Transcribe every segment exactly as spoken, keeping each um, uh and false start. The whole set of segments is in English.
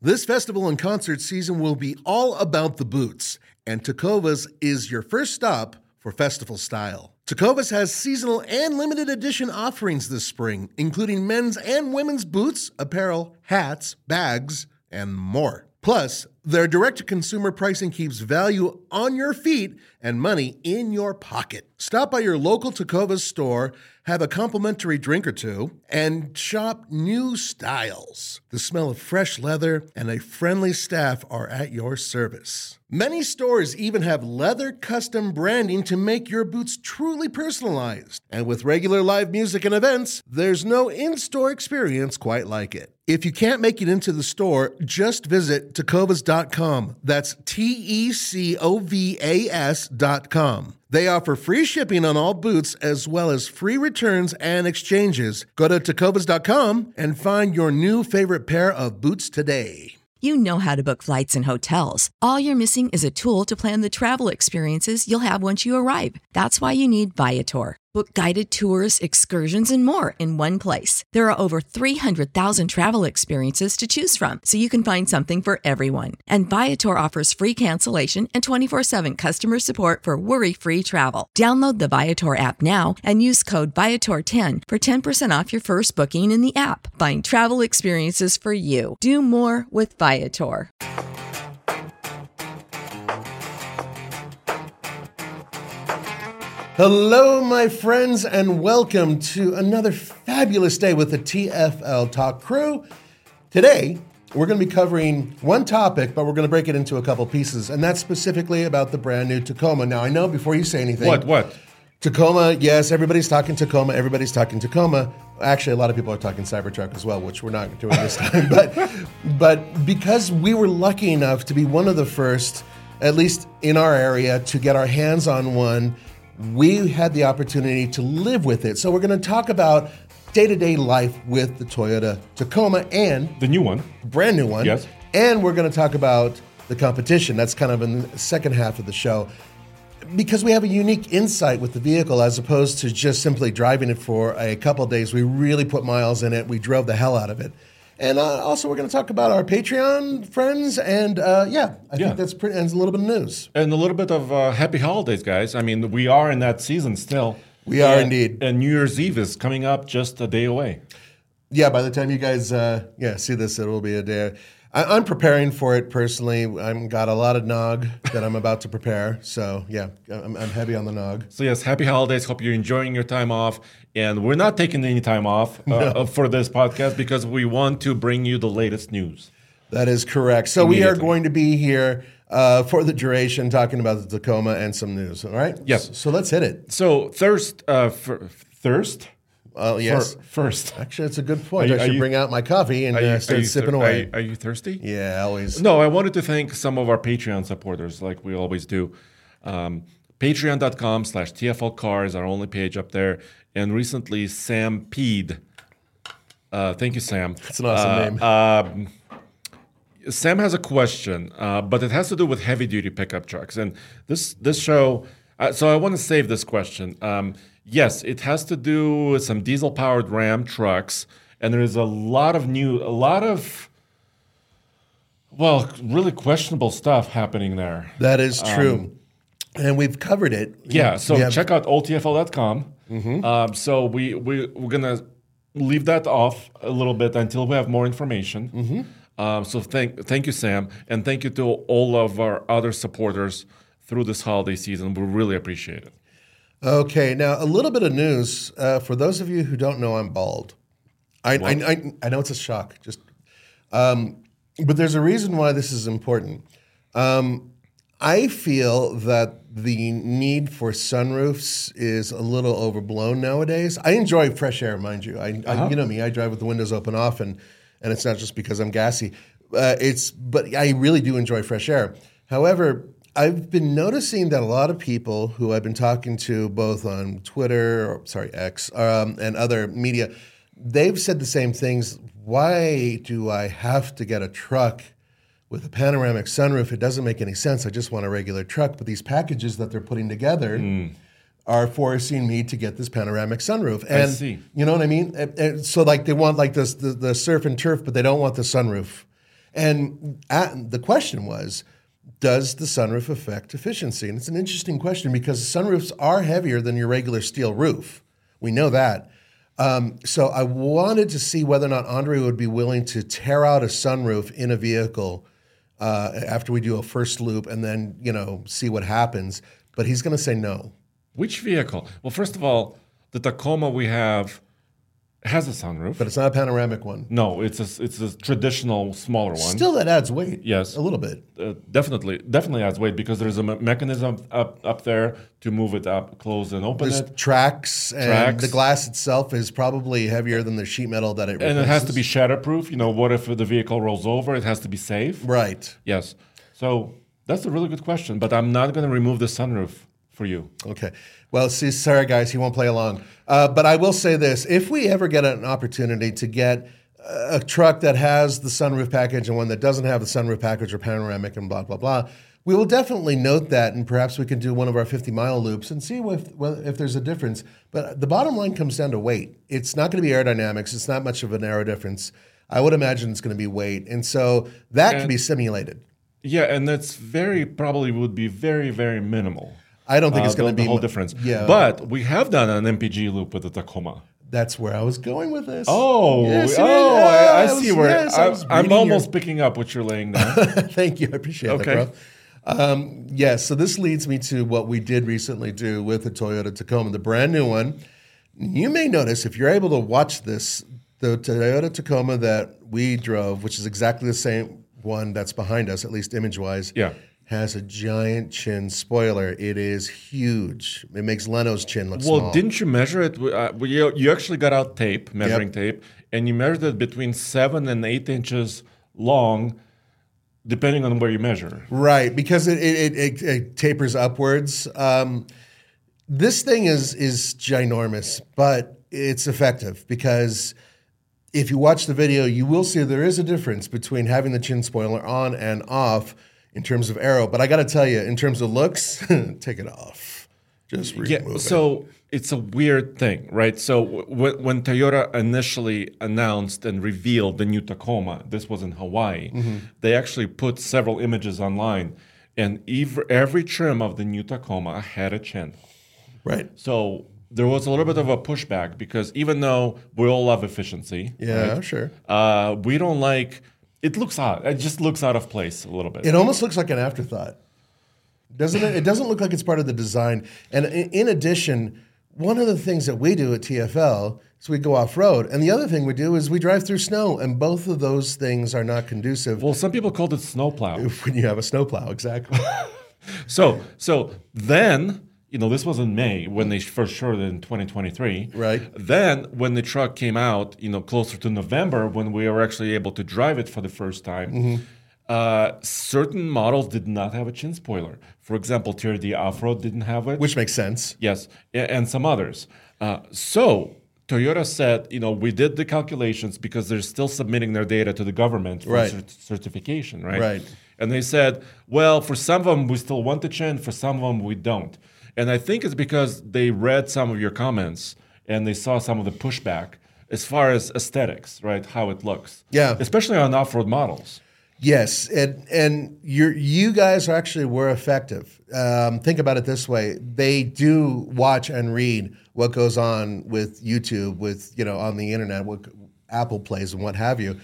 This festival and concert season will be all about the boots, and Tecovas is your first stop for festival style. Tecovas has seasonal and limited edition offerings this spring, including men's and women's boots, apparel, hats, bags, and more. Plus, their direct-to-consumer pricing keeps value on your feet and money in your pocket. Stop by your local Tecovas store, have a complimentary drink or two, and shop new styles. The smell of fresh leather and a friendly staff are at your service. Many stores even have leather custom branding to make your boots truly personalized. And with regular live music and events, there's no in-store experience quite like it. If you can't make it into the store, just visit tecovas dot com. That's T E C O V A S dot com. They offer free shipping on all boots as well as free returns and exchanges. Go to tecovas dot com and find your new favorite pair of boots today. You know how to book flights and hotels. All you're missing is a tool to plan the travel experiences you'll have once you arrive. That's why you need Viator. Book guided tours, excursions, and more in one place. There are over three hundred thousand travel experiences to choose from, so you can find something for everyone. And Viator offers free cancellation and twenty-four seven customer support for worry-free travel. Download the Viator app now and use code Viator ten for ten percent off your first booking in the app. Find travel experiences for you. Do more with Viator. Hello, my friends, and welcome to another fabulous day with the T F L Talk crew. Today, we're going to be covering one topic, but we're going to break it into a couple pieces, and that's specifically about the brand new Tacoma. Now, I know before you say anything... What, what? Tacoma, yes, everybody's talking Tacoma, everybody's talking Tacoma. Actually, a lot of people are talking Cybertruck as well, which we're not doing this time. But, but because we were lucky enough to be one of the first, at least in our area, to get our hands on one, we had the opportunity to live with it. So we're going to talk about day-to-day life with the Toyota Tacoma and... The new one. Brand new one. Yes. And we're going to talk about the competition. That's kind of in the second half of the show. Because we have a unique insight with the vehicle as opposed to just simply driving it for a couple of days. We really put miles in it. We drove the hell out of it. And uh, also, we're going to talk about our Patreon friends, and uh, yeah, I yeah. think that's pretty. And a little bit of news, and a little bit of uh, happy holidays, guys. I mean, we are in that season still. We are and, indeed. And New Year's Eve is coming up just a day away. Yeah, by the time you guys, uh, yeah, see this, it will be a day. I, I'm preparing for it personally. I've got a lot of nog that I'm about to prepare. So yeah, I'm, I'm heavy on the nog. So yes, happy holidays. Hope you're enjoying your time off. And we're not taking any time off uh, no. for this podcast because we want to bring you the latest news. That is correct. So we are going to be here uh, for the duration talking about the Tacoma and some news. All right? Yes. So let's hit it. So thirst, uh, for, thirst? Oh, uh, yes. For, first. Actually, that's a good point. You, I should you, bring out my coffee and you, uh, start sipping thir- away. Are you, are you thirsty? Yeah, always. No, I wanted to thank some of our Patreon supporters like we always do. Um, Patreon.com slash TFL Car is our only page up there. And recently, Sam Peed. Uh, thank you, Sam. That's an awesome uh, name. Um, Sam has a question, uh, but it has to do with heavy-duty pickup trucks. And this this show, uh, so I want to save this question. Um, yes, it has to do with some diesel-powered Ram trucks, and there is a lot of new, a lot of, well, really questionable stuff happening there. That is true. Um, and we've covered it. Yeah, so have, check out old T F L dot com. Mm-hmm. Um, so we, we, we're going to leave that off a little bit until we have more information. Mm-hmm. Um, so thank thank you, Sam, and thank you to all of our other supporters through this holiday season. We really appreciate it. Okay, now a little bit of news. Uh, for those of you who don't know, I'm bald. I, I, I, I know it's a shock, just, um, but there's a reason why this is important. Um, I feel that the need for sunroofs is a little overblown nowadays. I enjoy fresh air, mind you. I, uh-huh. I you know me, I drive with the windows open often, and it's not just because I'm gassy. Uh, it's but I really do enjoy fresh air. However, I've been noticing that a lot of people who I've been talking to, both on Twitter, or sorry, X, um, and other media, they've said the same things. Why do I have to get a truck with a panoramic sunroof? It doesn't make any sense. I just want a regular truck. But these packages that they're putting together mm. are forcing me to get this panoramic sunroof. And I see. You know what I mean? And, and so like they want like this the, the surf and turf, but they don't want the sunroof. And at, the question was, does the sunroof affect efficiency? And it's an interesting question because sunroofs are heavier than your regular steel roof. We know that. Um, so I wanted to see whether or not Andre would be willing to tear out a sunroof in a vehicle uh, after we do a first loop and then, you know, see what happens. But he's going to say no. Which vehicle? Well, first of all, the Tacoma we have has a sunroof. But it's not a panoramic one. No, it's a, it's a traditional smaller one. Still, that adds weight. Yes. A little bit. Uh, definitely, definitely adds weight because there's a me- mechanism up up there to move it up, close and open There's it. tracks, and Tracks. the glass itself is probably heavier than the sheet metal that it replaces. And it has to be shatterproof. You know, what if the vehicle rolls over? It has to be safe. Right. Yes. So that's a really good question, but I'm not going to remove the sunroof for you. Okay. Well, see, sorry, guys, he won't play along. Uh, but I will say this. If we ever get an opportunity to get a truck that has the sunroof package and one that doesn't have the sunroof package or panoramic and blah, blah, blah, we will definitely note that, and perhaps we can do one of our fifty-mile loops and see if, if there's a difference. But the bottom line comes down to weight. It's not going to be aerodynamics. It's not much of an aero difference. I would imagine it's going to be weight. And so that And- can be simulated. Yeah, and that's very probably would be very, very minimal. I don't think uh, it's going to the, be the whole mu- difference. Yeah. But we have done an M P G loop with the Tacoma. That's where I was going with this. Oh, Yes, oh, it is. I, I I see was- where yes, I I, was I'm reading almost your- picking up what you're laying down. Thank you. I appreciate Okay. that, bro. Um, yes, so this leads me to what we did recently do with the Toyota Tacoma, the brand new one. You may notice if you're able to watch this, the Toyota Tacoma that we drove, which is exactly the same one that's behind us, at least image-wise, Yeah. has a giant chin spoiler. It is huge. It makes Leno's chin look Well, small. didn't you measure it? Uh, well, you, you actually got out tape, measuring Yep. tape, and you measured it between seven and eight inches long, depending on where you measure. Right, because it it, it, it tapers upwards. Um, this thing is is ginormous, but it's effective because if you watch the video, you will see there is a difference between having the chin spoiler on and off in terms of aero. But I got to tell you, in terms of looks, take it off. Just remove Yeah, it. so it's a weird thing, right? So w- w- when Toyota initially announced and revealed the new Tacoma, this was in Hawaii, Mm-hmm. they actually put several images online, and ev- every trim of the new Tacoma had a chin. Right. So there was a little bit of a pushback because even though we all love efficiency, Yeah, right, sure. uh, we don't like. It looks odd. It just looks out of place a little bit. It almost looks like an afterthought, doesn't it? It doesn't look like it's part of the design. And in, in addition, one of the things that we do at T F L is we go off road, and the other thing we do is we drive through snow, and both of those things are not conducive Well, some people called it snowplow. when you have a snowplow. Exactly. So, so then, you know, this was in May when they first showed it in twenty twenty-three. Right. Then, when the truck came out, you know, closer to November, when we were actually able to drive it for the first time, Mm-hmm. uh, certain models did not have a chin spoiler. For example, T R D Off-Road didn't have it. Which makes sense. Yes, a- and some others. Uh, so Toyota said, you know, we did the calculations because they're still submitting their data to the government for Right. cert- certification, right? Right. And they said, well, for some of them we still want the chin, for some of them we don't. And I think it's because they read some of your comments and they saw some of the pushback as far as aesthetics, right? How it looks. Yeah. Especially on off-road models. Yes, and and you you guys actually were effective. Um, think about it this way: they do watch and read what goes on with YouTube, with you know on the internet, what Apple plays and what have you.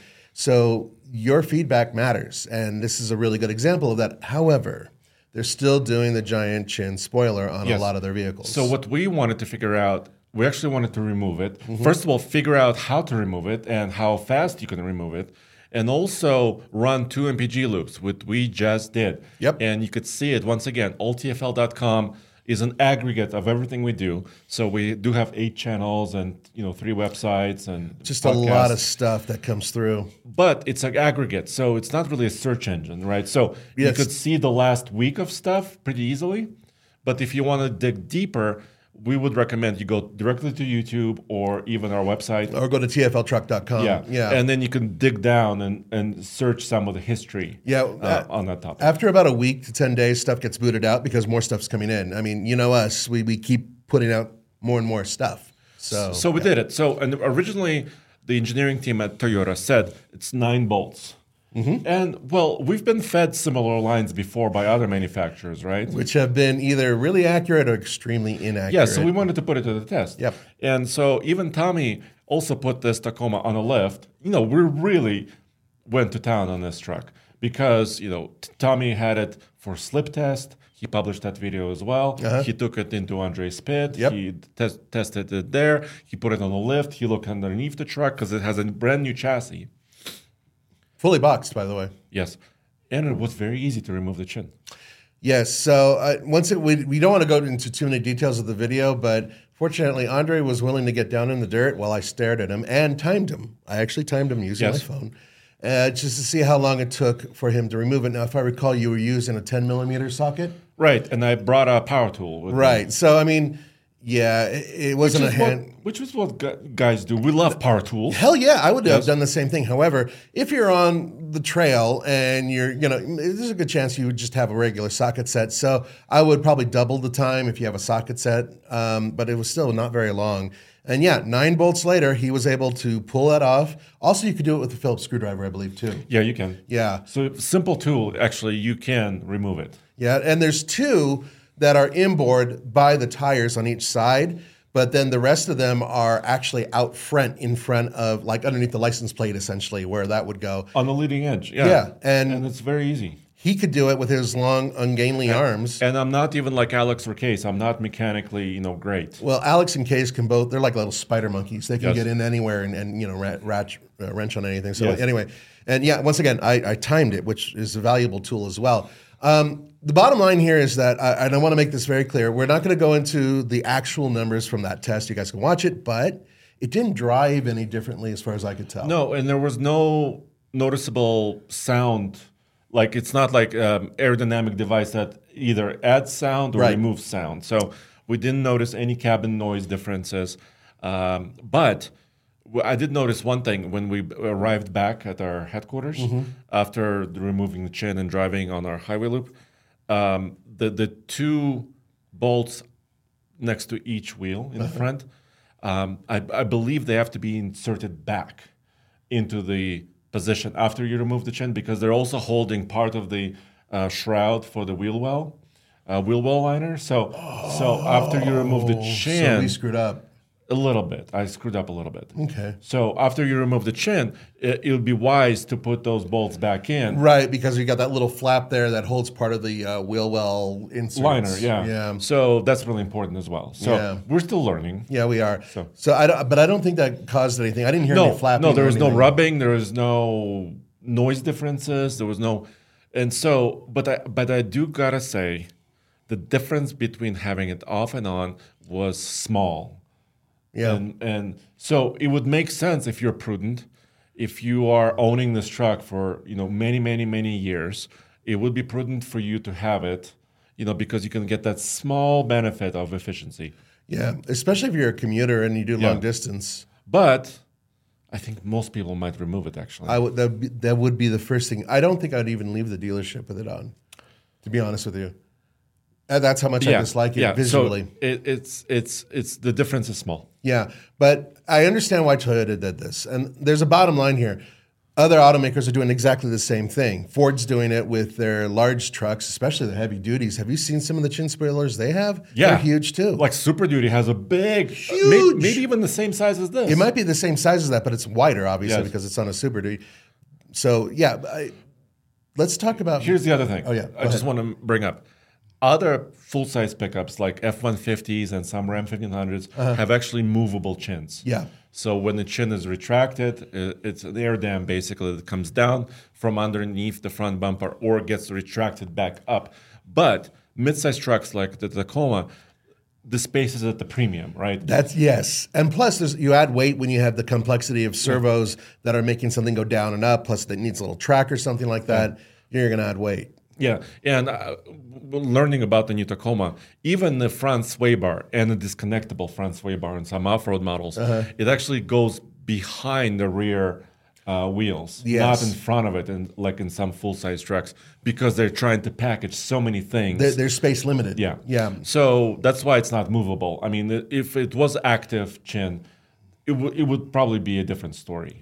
So your feedback matters, and this is a really good example of that. However, they're still doing the giant chin spoiler on Yes. a lot of their vehicles. So what we wanted to figure out, we actually wanted to remove it. First of all, figure out how to remove it and how fast you can remove it. And also run two M P G loops, which we just did. Yep. And you could see it once again. all T F L dot com is an aggregate of everything we do. So we do have eight channels and you know three websites and just a podcasts. lot of stuff that comes through. But it's an aggregate, so it's not really a search engine, right? So you Yes. could see the last week of stuff pretty easily. But if you want to dig deeper, we would recommend you go directly to YouTube or even our website. Or go to T F L truck dot com. Yeah, yeah. and then you can dig down and, and search some of the history Yeah, uh, uh, on that topic. After about a week to ten days, stuff gets booted out because more stuff's coming in. I mean, you know us, we, we keep putting out more and more stuff. So, so we did it. So and originally, the engineering team at Toyota said it's nine bolts. Mm-hmm. And, well, we've been fed similar lines before by other manufacturers, right? Which have been either really accurate or extremely inaccurate. Yeah, so we wanted to put it to the test. Yep. And so even Tommy also put this Tacoma on a lift. You know, we really went to town on this truck because, you know, Tommy had it for slip test. He published that video as well. Uh-huh. He took it into Andre's pit. Yep. He tes- tested it there. He put it on a lift. He looked underneath the truck because it has a brand new chassis. Fully boxed, by the way. Yes. And it was very easy to remove the chin. Yes. So uh, once it, we, we don't want to go into too many details of the video, but fortunately, Andre was willing to get down in the dirt while I stared at him and timed him. I actually timed him using yes. my phone. Uh, just to see how long it took for him to remove it. Now, if I recall, you were using a ten millimeter socket? Right, and I brought a power tool with Right, me. So, I mean, yeah, it, it wasn't a hand... What, which is what guys do. We love power tools. Hell yeah, I would yes. have done the same thing. However, if you're on the trail and you're, you know, there's a good chance you would just have a regular socket set. So I would probably double the time if you have a socket set, um, but it was still not very long. And yeah, nine bolts later, he was able to pull that off. Also, you could do it with a Phillips screwdriver, I believe, too. Yeah, you can. Yeah. So simple tool, actually, you can remove it. Yeah, and there's two that are inboard by the tires on each side, but then the rest of them are actually out front, in front of, like underneath the license plate, essentially, where that would go. On the leading edge, yeah. Yeah, and, and it's very easy. He could do it with his long, ungainly and, arms. And I'm not even like Alex or Case. I'm not mechanically, you know, great. Well, Alex and Case can both, they're like little spider monkeys. They can yes. get in anywhere and, and you know, rat, rat, uh, wrench on anything. So yes. anyway, and yeah, once again, I, I timed it, which is a valuable tool as well. Um, the bottom line here is that, I, and I want to make this very clear, we're not going to go into the actual numbers from that test. You guys can watch it, but it didn't drive any differently as far as I could tell. No, and there was no noticeable sound. Like, it's not like an um, aerodynamic device that either adds sound or right. removes sound. So we didn't notice any cabin noise differences. Um, but I did notice one thing when we arrived back at our headquarters mm-hmm. after removing the chin and driving on our highway loop. Um, the, the two bolts next to each wheel in uh-huh. the front, um, I, I believe they have to be inserted back into the position after you remove the chin because they're also holding part of the uh, shroud for the wheel well, uh, wheel well liner. So, oh, so after you remove the chin, so we screwed up a little bit. I screwed up a little bit. Okay. So after you remove the chin, it, it would be wise to put those bolts back in. Right, because you got that little flap there that holds part of the uh, wheel well inserts. Liner, yeah. Yeah. So that's really important as well. So yeah. we're still learning. Yeah, we are. So, so I don't, but I don't think that caused anything. I didn't hear no, any flapping. No, there was anything. no rubbing. There was no noise differences. There was no, and so, but I, but I do gotta say, the difference between having it off and on was small. Yeah. And, and so it would make sense if you're prudent, if you are owning this truck for, you know, many, many, many years, it would be prudent for you to have it, you know, because you can get that small benefit of efficiency. Yeah, especially if you're a commuter and you do yeah. long distance. But I think most people might remove it, actually. I would, that, would be, that would be the first thing. I don't think I'd even leave the dealership with it on, to be honest with you. And that's how much yeah, I dislike it yeah. visually. So it, it's it's it's the difference is small. Yeah, but I understand why Toyota did this, and there's a bottom line here. Other automakers are doing exactly the same thing. Ford's doing it with their large trucks, especially the heavy duties. Have you seen some of the chin spoilers they have? Yeah, they're huge too. Like Super Duty has a big, huge, maybe, maybe even the same size as this. It might be the same size as that, but it's wider, obviously, yes. because it's on a Super Duty. So yeah, I, let's talk about. Here's the other thing. Oh yeah, I just want to bring up. Other full-size pickups like F one fifties and some Ram fifteen hundreds uh-huh. have actually movable chins. Yeah. So when the chin is retracted, it's an air dam basically that comes down from underneath the front bumper or gets retracted back up. But mid-size trucks like the Tacoma, the space is at the premium, right? That's yes. And plus, there's, you add weight when you have the complexity of servos yeah. that are making something go down and up, plus it needs a little track or something like that. Yeah. You're going to add weight. Yeah, and uh, learning about the new Tacoma, even the front sway bar and the disconnectable front sway bar in some off-road models, uh-huh. it actually goes behind the rear uh, wheels, yes. not in front of it, and like in some full-size trucks, because they're trying to package so many things. They're, they're space limited. Yeah, yeah. So that's why it's not movable. I mean, if it was active chin, it, w- it would probably be a different story.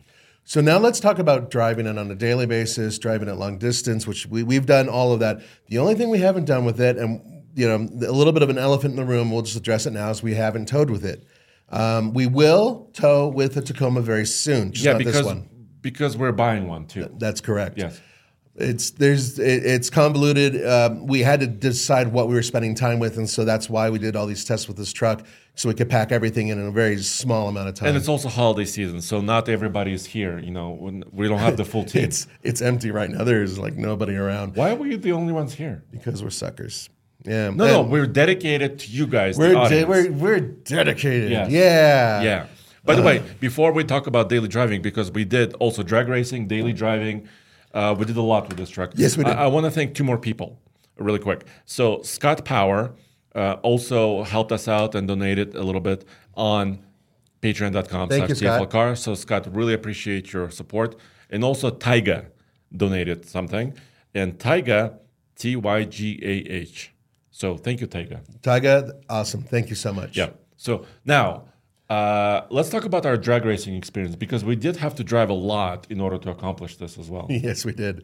So now let's talk about driving it on a daily basis, driving it long distance, which we, we've done all of that. The only thing we haven't done with it, and you know, a little bit of an elephant in the room, we'll just address it now, is we haven't towed with it. Um, we will tow with the Tacoma very soon, just yeah, not because this one. because we're buying one too. That's correct. Yes. It's there's it, it's convoluted. Um, we had to decide what we were spending time with, and so that's why we did all these tests with this truck, so we could pack everything in in a very small amount of time. And it's also holiday season, so not everybody is here. You know, when we don't have the full team. it's it's empty right now. There's like nobody around. Why are we the only ones here? Because we're suckers. Yeah. No, no, we're dedicated to you guys. We're the de- audience. we're we're dedicated. Yes. Yeah. Yeah. By the way, before we talk about daily driving, because we did also drag racing, daily driving, uh, we did a lot with this truck. Yes, we did. I, I want to thank two more people really quick. So Scott Power uh, also helped us out and donated a little bit on patreon.com Thank slash you, Scott. TFLcar. So Scott, really appreciate your support. And also Tyga donated something. And Tyga, T Y G A H. So thank you, Tyga. Tyga, awesome. Thank you so much. Yeah. So now, uh, let's talk about our drag racing experience, because we did have to drive a lot in order to accomplish this as well. Yes, we did.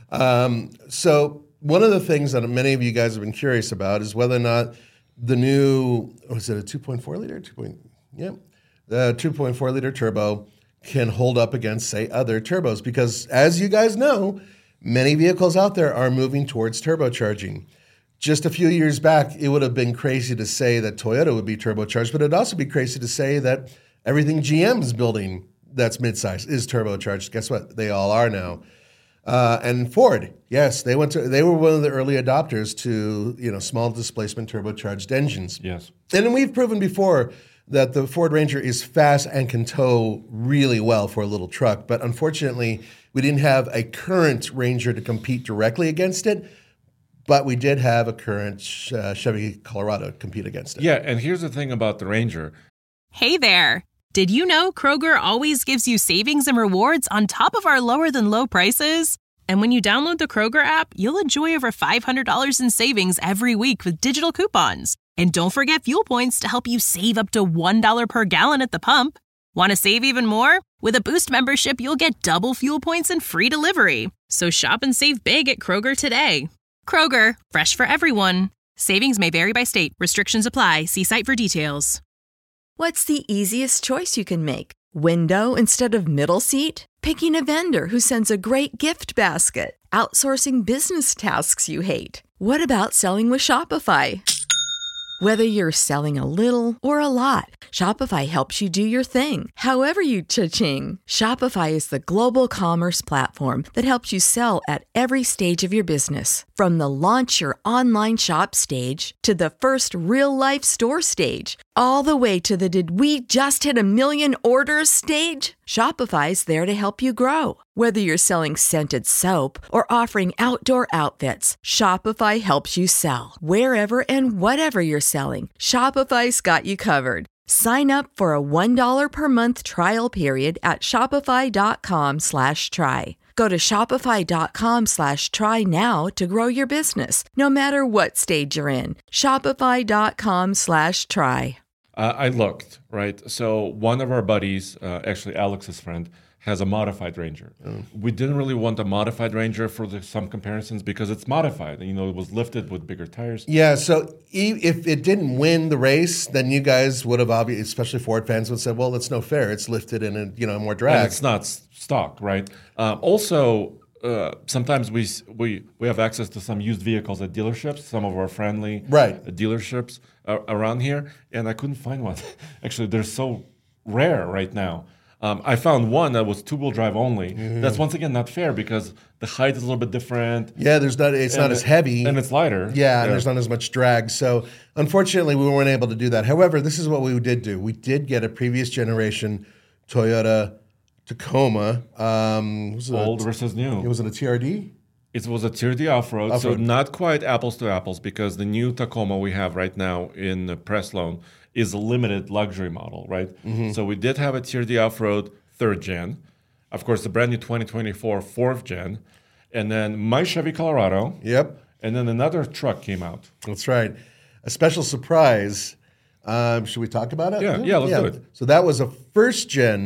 Um, so one of the things that many of you guys have been curious about is whether or not the new, was it a two point four liter? two. Point, yeah, the two point four liter turbo can hold up against, say, other turbos. Because as you guys know, many vehicles out there are moving towards turbocharging. Just a few years back, it would have been crazy to say that Toyota would be turbocharged, but it'd also be crazy to say that everything G M is building that's midsize is turbocharged. Guess what? They all are now. Uh, and Ford, yes, they went to. They were one of the early adopters to you know small displacement turbocharged engines. Yes. And we've proven before that the Ford Ranger is fast and can tow really well for a little truck. But unfortunately, we didn't have a current Ranger to compete directly against it. But we did have a current uh, Chevy Colorado compete against it. Yeah, and here's the thing about the Ranger. Hey there. Did you know Kroger always gives you savings and rewards on top of our lower than low prices? And when you download the Kroger app, you'll enjoy over five hundred dollars in savings every week with digital coupons. And don't forget fuel points to help you save up to one dollar per gallon at the pump. Want to save even more? With a Boost membership, you'll get double fuel points and free delivery. So shop and save big at Kroger today. Kroger, fresh for everyone. Savings may vary by state. Restrictions apply. See site for details. What's the easiest choice you can make? Window instead of middle seat? Picking a vendor who sends a great gift basket? Outsourcing business tasks you hate? What about selling with Shopify? Whether you're selling a little or a lot, Shopify helps you do your thing, however you cha-ching. Shopify is the global commerce platform that helps you sell at every stage of your business. From the launch your online shop stage to the first real-life store stage, all the way to the did we just hit a million orders stage. Shopify's there to help you grow. Whether you're selling scented soap or offering outdoor outfits, Shopify helps you sell. Wherever and whatever you're selling, Shopify's got you covered. Sign up for a one dollar per month trial period at shopify.com slash try. Go to shopify.com slash try now to grow your business, no matter what stage you're in. Shopify.com slash try. Uh, I looked, right? So one of our buddies, uh, actually Alex's friend, has a modified Ranger. Oh. We didn't really want a modified Ranger for the, some comparisons because it's modified. You know, it was lifted with bigger tires. Yeah, so e- if it didn't win the race, then you guys would have, obviously, especially Ford fans, would say, well, it's no fair. It's lifted in a, you know, more drag. And it's not s- stock, right? Um, also, uh, sometimes we we we have access to some used vehicles at dealerships, some of our friendly right. uh, dealerships uh, around here, and I couldn't find one. Actually, they're so rare right now. Um, I found one that was two-wheel drive only. Mm-hmm. That's once again not fair because the height is a little bit different. Yeah, there's not. It's not it, as heavy, and it's lighter. Yeah, yeah, and there's not as much drag. So unfortunately, we weren't able to do that. However, this is what we did do. We did get a previous generation Toyota Tacoma. Um, was it Old a, versus new. It was it a T R D? It was a T R D off-road, off-road, so not quite apples to apples because the new Tacoma we have right now in the press loan is a limited luxury model, right? Mm-hmm. So we did have a T R D off-road third gen, of course the brand new twenty twenty-four fourth gen, and then my Chevy Colorado. Yep. And then another truck came out. That's right. A special surprise. Um, should we talk about it? Yeah, yeah, let's yeah. do it. So that was a first gen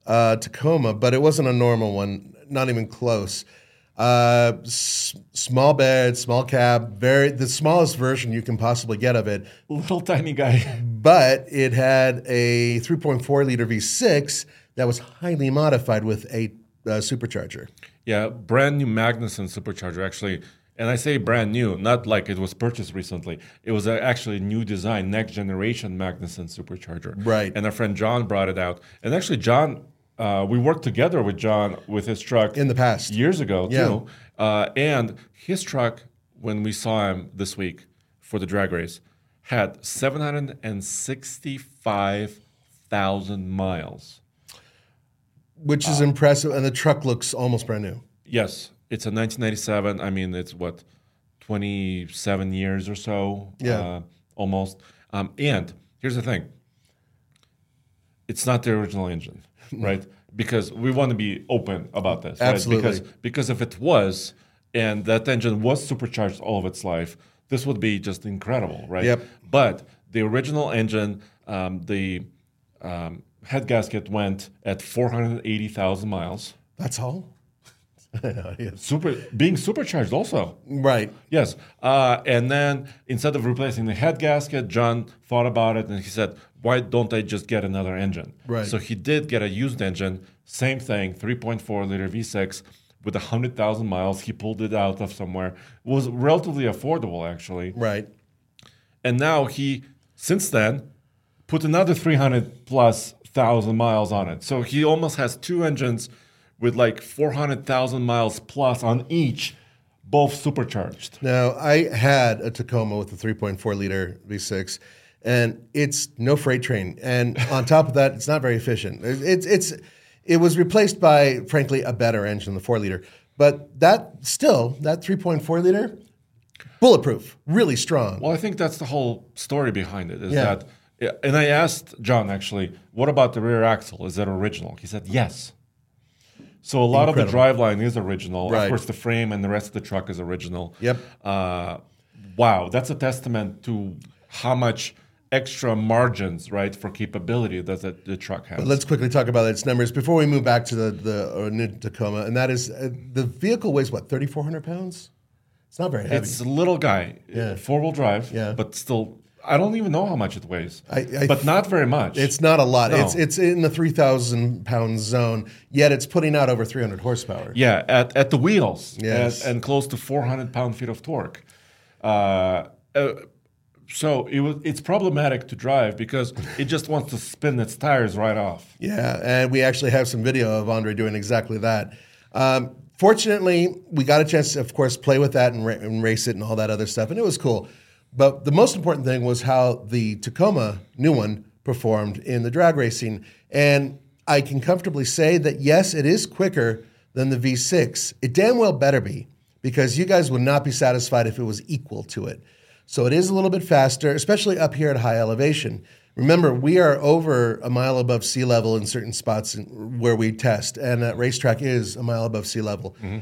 uh, Tacoma, but it wasn't a normal one, not even close. Uh, s- small bed, small cab, very the smallest version you can possibly get of it. Little tiny guy. But it had a three point four liter V six that was highly modified with a uh, supercharger. Yeah, brand new Magnuson supercharger, actually. And I say brand new, not like it was purchased recently. It was a, actually a new design, next generation Magnuson supercharger. Right. And our friend John brought it out. And actually, John, uh, we worked together with John with his truck In the past. years ago Yeah. too. Uh, and his truck, when we saw him this week for the drag race, had seven hundred sixty-five thousand miles. Which is impressive, and the truck looks almost brand new. Yes, it's a nineteen ninety-seven. I mean, it's what, twenty-seven years or so, Yeah. uh, almost. Um, and here's the thing: it's not the original engine, right? Because we want to be open about this, Absolutely. right? Because because if it was, and that engine was supercharged all of its life, this would be just incredible, right? Yep. But the original engine, um, the um, head gasket went at four hundred eighty thousand miles. That's all? Yes. Super being supercharged also. Right. Yes. Uh, and then instead of replacing the head gasket, John thought about it and he said, why don't I just get another engine? Right. So he did get a used engine, same thing, three point four liter V six with one hundred thousand miles. He pulled it out of somewhere. It was relatively affordable, actually. Right. And now he, since then, put another three hundred plus thousand miles on it. So he almost has two engines with like four hundred thousand miles plus on each, both supercharged. Now, I had a Tacoma with a three point four liter V six, and it's no freight train. And on top of that, it's not very efficient. It's it's it was replaced by, frankly, a better engine, the four liter. But that still, that three point four liter, bulletproof, really strong. Well, I think that's the whole story behind it. Is Yeah. that, yeah, and I asked John actually, what about the rear axle? Is that original? He said yes. So a lot Incredible. of the driveline is original. Right. Of course, the frame and the rest of the truck is original. Yep. Uh, wow, that's a testament to how much extra margins, right, for capability that the, the truck has. But let's quickly talk about its numbers before we move back to the, the uh, new Tacoma. And that is, uh, the vehicle weighs, what, thirty-four hundred pounds? It's not very heavy. It's a little guy, Yeah. four-wheel drive, Yeah. but still, I don't even know how much it weighs, I- I- but not very much. It's not a lot. No. It's it's in the three thousand pound zone, yet it's putting out over three hundred horsepower. Yeah, at, at the wheels, Yes. and, and close to four hundred pound-feet of torque. Uh, uh, so it was, it's problematic to drive because it just wants to spin its tires right off. Yeah, and we actually have some video of Andre doing exactly that. Um, fortunately, we got a chance to, of course, play with that and, ra- and race it and all that other stuff, and it was cool. But the most important thing was how the Tacoma, new one, performed in the drag racing. And I can comfortably say that, yes, it is quicker than the V six. It damn well better be, because you guys would not be satisfied if it was equal to it. So it is a little bit faster, especially up here at high elevation. Remember, we are over a mile above sea level in certain spots in, where we test, and that racetrack is a mile above sea level. Mm-hmm.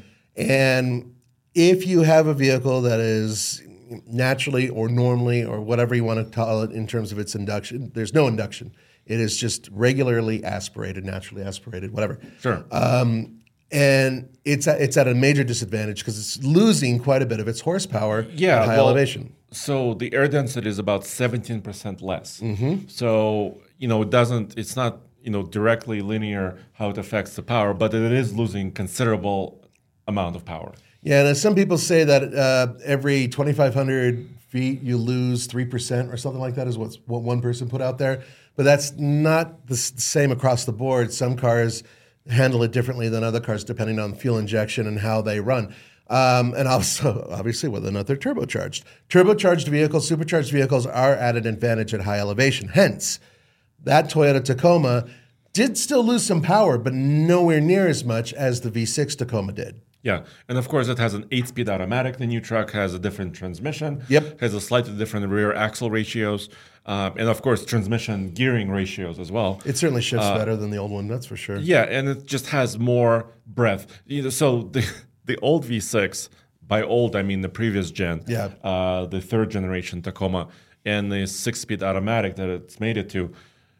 And if you have a vehicle that is naturally or normally or whatever you want to call it in terms of its induction, there's no induction. It is just regularly aspirated, naturally aspirated, whatever. Sure. Um, and it's at, it's at a major disadvantage because it's losing quite a bit of its horsepower Yeah, at high well, elevation. So the air density is about seventeen percent less. Mm-hmm. So, you know, it doesn't, it's not, you know, directly linear how it affects the power, but it is losing considerable amount of power. Yeah, and some people say that uh, every twenty-five hundred feet you lose three percent or something like that is what's, what one person put out there. But that's not the s- same across the board. Some cars handle it differently than other cars depending on fuel injection and how they run. Um, and also, obviously, whether or not they're turbocharged. Turbocharged vehicles, supercharged vehicles are at an advantage at high elevation. Hence, that Toyota Tacoma did still lose some power, but nowhere near as much as the V six Tacoma did. Yeah, and of course it has an eight-speed automatic. The new truck has a different transmission. Yep. Has a slightly different rear axle ratios, um, and of course transmission gearing ratios as well. It certainly shifts better than the old one, that's for sure. Yeah, and it just has more breadth. You know, so the the old V six, by old I mean the previous gen, Yeah. uh, the third generation Tacoma, and the six-speed automatic that it's made it to.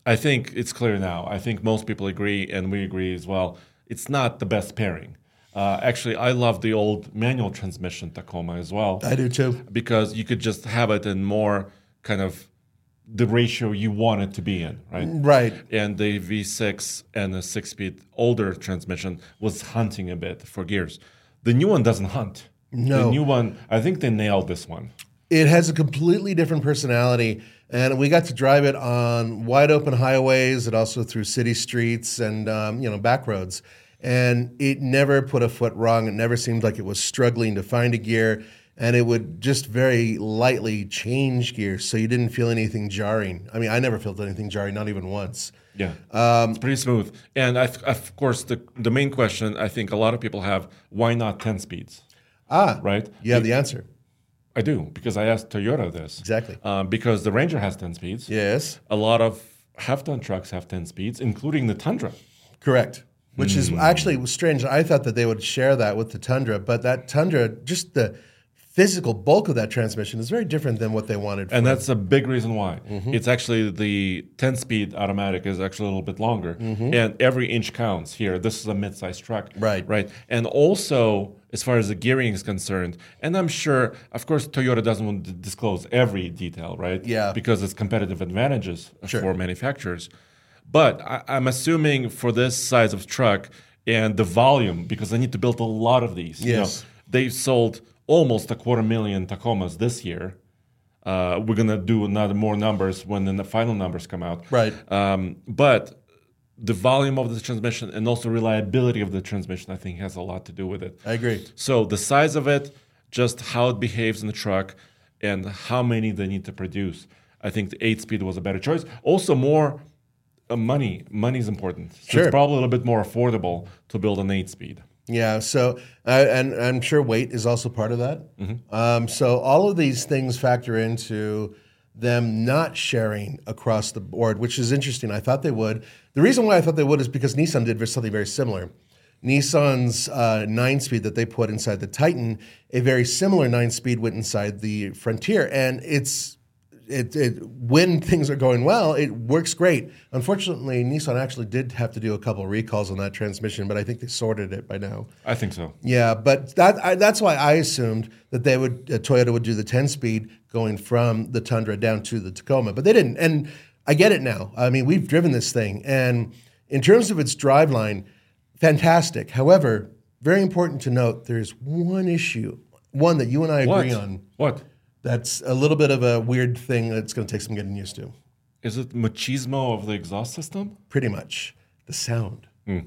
I think it's clear now. I think most people agree, and we agree as well. It's not the best pairing. Uh, actually, I love the old manual transmission Tacoma as well. I do too. Because you could just have it in more kind of the ratio you want it to be in, right? Right. And the V six and the six-speed older transmission was hunting a bit for gears. The new one doesn't hunt. No. The new one, I think they nailed this one. It has a completely different personality, and we got to drive it on wide open highways and also through city streets and um, you know back roads. And it never put a foot wrong. It never seemed like it was struggling to find a gear. And it would just very lightly change gears, so you didn't feel anything jarring. I mean, I never felt anything jarring, not even once. Yeah, um, it's pretty smooth. And I, of course, the the main question I think a lot of people have: why not ten speeds? Ah, right. You have the answer. I do, because I asked Toyota this. Exactly. Um, because the Ranger has ten speeds. Yes. A lot of half-ton trucks have ten speeds, including the Tundra. Correct. Which mm. is actually was strange. I thought that they would share that with the Tundra, but that Tundra, just the physical bulk of that transmission is very different than what they wanted. And that's a big reason why. Mm-hmm. It's actually the ten-speed automatic is actually a little bit longer. Mm-hmm. And every inch counts here. This is a mid-sized truck. Right. Right. And also, as far as the gearing is concerned, and I'm sure, of course, Toyota doesn't want to disclose every detail, right? Yeah. Because it's competitive advantages sure. for manufacturers. But I, I'm assuming for this size of truck and the volume, because they need to build a lot of these. Yes. You know, they've sold almost a quarter million Tacomas this year. Uh, we're gonna do another more numbers when then the final numbers come out. Right. Um, but the volume of the transmission and also reliability of the transmission, I think, has a lot to do with it. I agree. So the size of it, just how it behaves in the truck, and how many they need to produce. I think the eight-speed was a better choice. Also, more uh, money. Money is important. So sure. It's probably a little bit more affordable to build an eight-speed. Yeah, so uh, and I'm sure weight is also part of that. Mm-hmm. Um, so all of these things factor into them not sharing across the board, which is interesting. I thought they would. The reason why I thought they would is because Nissan did something very similar. Nissan's uh, nine-speed that they put inside the Titan, a very similar nine-speed went inside the Frontier, and it's It, it, when things are going well, it works great. Unfortunately, Nissan actually did have to do a couple of recalls on that transmission, but I think they sorted it by now. I think so. Yeah, but that I, that's why I assumed that they would uh, Toyota would do the ten-speed going from the Tundra down to the Tacoma, but they didn't. And I get it now. I mean, we've driven this thing, and in terms of its driveline, fantastic. However, very important to note, there's one issue, one that you and I agree what? on. What? That's a little bit of a weird thing that's going to take some getting used to. Is it machismo of the exhaust system? Pretty much. The sound. Mm.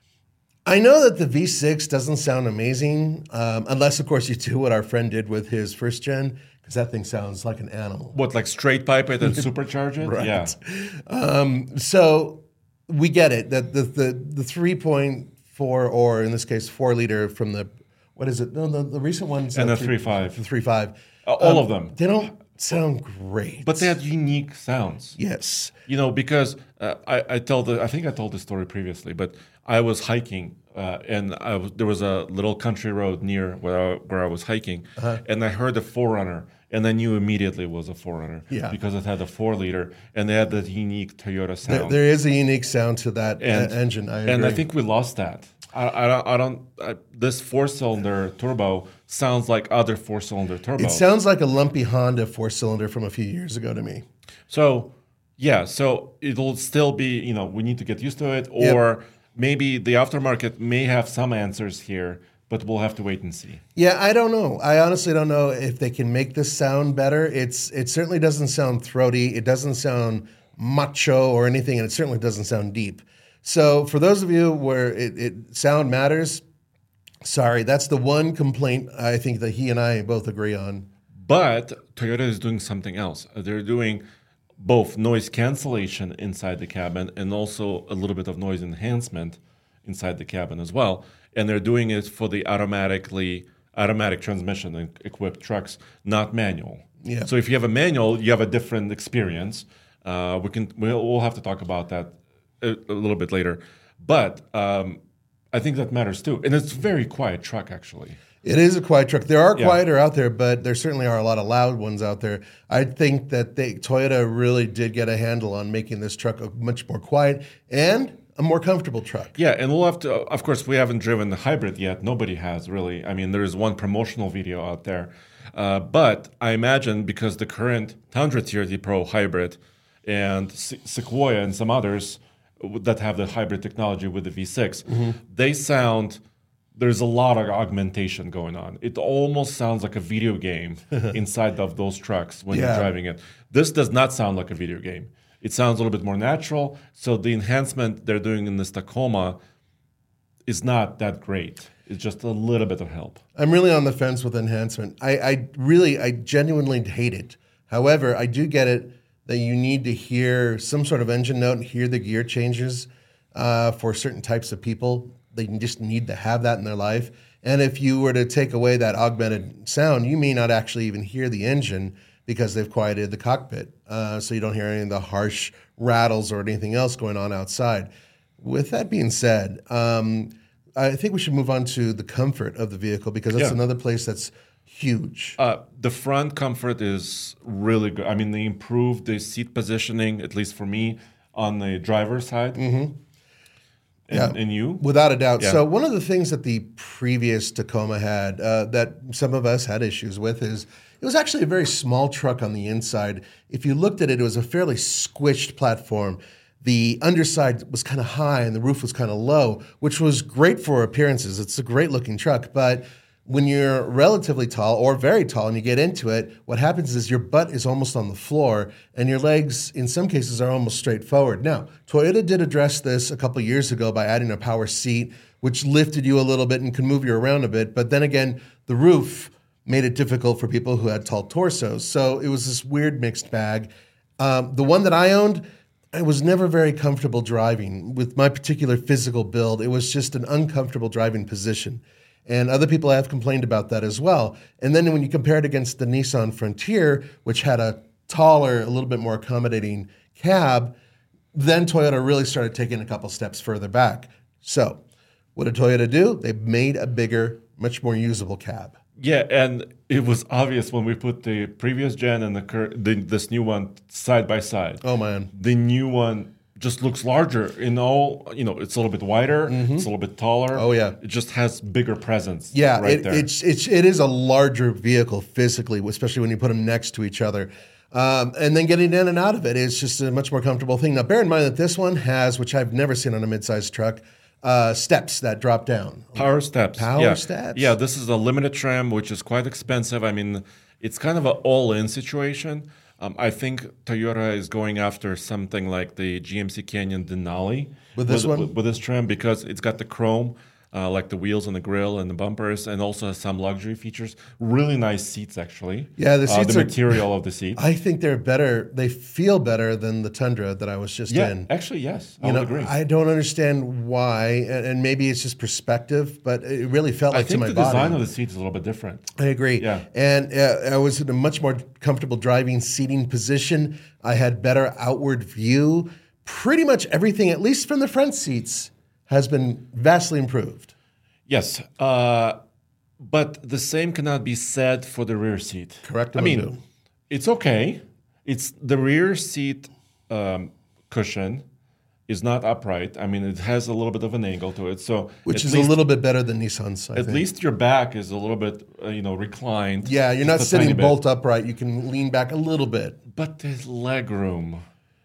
I know that the V six doesn't sound amazing, um, unless, of course, you do what our friend did with his first gen, because that thing sounds like an animal. What, like straight pipe it and supercharge it? Right. Yeah. Um, so we get it, that the, the, the three point four, or in this case, four liter from the, what is it? No, the, the recent ones. And uh, the three point five. The three point five. Uh, all um, of them. They don't sound great. But they had unique sounds. Yes. You know, because uh, I, I tell the I think I told this story previously, but I was hiking uh, and I was, there was a little country road near where I, where I was hiking, uh-huh. and I heard a four runner, and I knew immediately it was a four runner yeah. because it had a four liter and they had that unique Toyota sound. There, there is a unique sound to that and, uh, engine. I agree. And I think we lost that. I, I don't. I don't I, this four-cylinder turbo sounds like other four-cylinder turbos. It sounds like a lumpy Honda four-cylinder from a few years ago to me. So, yeah. So it'll still be. You know, we need to get used to it, or yep. maybe the aftermarket may have some answers here, but we'll have to wait and see. Yeah, I don't know. I honestly don't know if they can make this sound better. It's it certainly doesn't sound throaty. It doesn't sound macho or anything, and it certainly doesn't sound deep. So for those of you where it, it sound matters, sorry, that's the one complaint I think that he and I both agree on. But Toyota is doing something else. They're doing both noise cancellation inside the cabin and also a little bit of noise enhancement inside the cabin as well. And they're doing it for the automatically automatic transmission equipped trucks, not manual. Yeah. So if you have a manual, you have a different experience. Uh, we can we'll, we'll have to talk about that a, a little bit later. But um, I think that matters too. And it's a very quiet truck, actually. It is a quiet truck. There are Yeah. quieter out there, but there certainly are a lot of loud ones out there. I think that they, Toyota really did get a handle on making this truck a much more quiet and a more comfortable truck. Yeah, and we'll have to, of course, we haven't driven the hybrid yet. Nobody has really. I mean, there is one promotional video out there. Uh, but I imagine because the current Tundra T R D Pro hybrid and Se- Sequoia and some others that have the hybrid technology with the V six, mm-hmm. they sound... There's a lot of augmentation going on. It almost sounds like a video game inside of those trucks when Yeah. you're driving it. This does not sound like a video game. It sounds a little bit more natural. So the enhancement they're doing in this Tacoma is not that great. It's just a little bit of help. I'm really on the fence with enhancement. I, I really, I genuinely hate it. However, I do get it that you need to hear some sort of engine note and hear the gear changes uh, for certain types of people. They just need to have that in their life. And if you were to take away that augmented sound, you may not actually even hear the engine because they've quieted the cockpit. Uh, so you don't hear any of the harsh rattles or anything else going on outside. With that being said, um, I think we should move on to the comfort of the vehicle because that's Yeah. another place that's huge. Uh, the front comfort is really good. I mean, they improved the seat positioning, at least for me, on the driver's side. Mm-hmm. And, Yeah. and you? Without a doubt. Yeah. So one of the things that the previous Tacoma had uh, that some of us had issues with is it was actually a very small truck on the inside. If you looked at it, it was a fairly squished platform. The underside was kind of high and the roof was kind of low, which was great for appearances. It's a great looking truck, but when you're relatively tall or very tall and you get into it, what happens is your butt is almost on the floor and your legs, in some cases, are almost straight forward. Now, Toyota did address this a couple years ago by adding a power seat, which lifted you a little bit and could move you around a bit. But then again, the roof made it difficult for people who had tall torsos. So it was this weird mixed bag. Um, the one that I owned, I was never very comfortable driving. With my particular physical build, it was just an uncomfortable driving position. And other people have complained about that as well. And then when you compare it against the Nissan Frontier, which had a taller, a little bit more accommodating cab, then Toyota really started taking a couple steps further back. So what did Toyota do? They made a bigger, much more usable cab. Yeah, and it was obvious when we put the previous gen and the, cur- the this new one side by side. Oh, man. The new one just looks larger in all, you know, it's a little bit wider, mm-hmm. it's a little bit taller. Oh, yeah. It just has bigger presence Yeah, right it, there. it's, it's, it is a larger vehicle physically, especially when you put them next to each other. Um, and then getting in and out of it is just a much more comfortable thing. Now, bear in mind that this one has, which I've never seen on a midsize truck, uh, steps that drop down. Power steps. Power yeah. steps. Yeah, this is a limited trim, which is quite expensive. I mean, it's kind of an all-in situation. Um, I think Toyota is going after something like the G M C Canyon Denali With this one? with, with this trim because it's got the chrome, uh, like the wheels and the grille and the bumpers, and also has some luxury features. Really nice seats, actually. Yeah, the uh, seats the are- material of the seat. I think they're better. They feel better than the Tundra that I was just yeah, in. actually, yes, I You would know, agree. I don't understand why, and, and maybe it's just perspective, but it really felt I like to think my the body. design of the seat is a little bit different. I agree. Yeah. And uh, I was in a much more comfortable driving seating position. I had better outward view. Pretty much everything, at least from the front seats, has been vastly improved. Yes, uh, but the same cannot be said for the rear seat. Correct, I mean, Mundo. it's okay. It's the rear seat um, cushion is not upright. I mean, it has a little bit of an angle to it. So Which at is least, a little bit better than Nissan's, I At think. least your back is a little bit, uh, you know, reclined. Yeah, you're not just a tiny sitting bit. bolt upright. You can lean back a little bit. But there's leg room.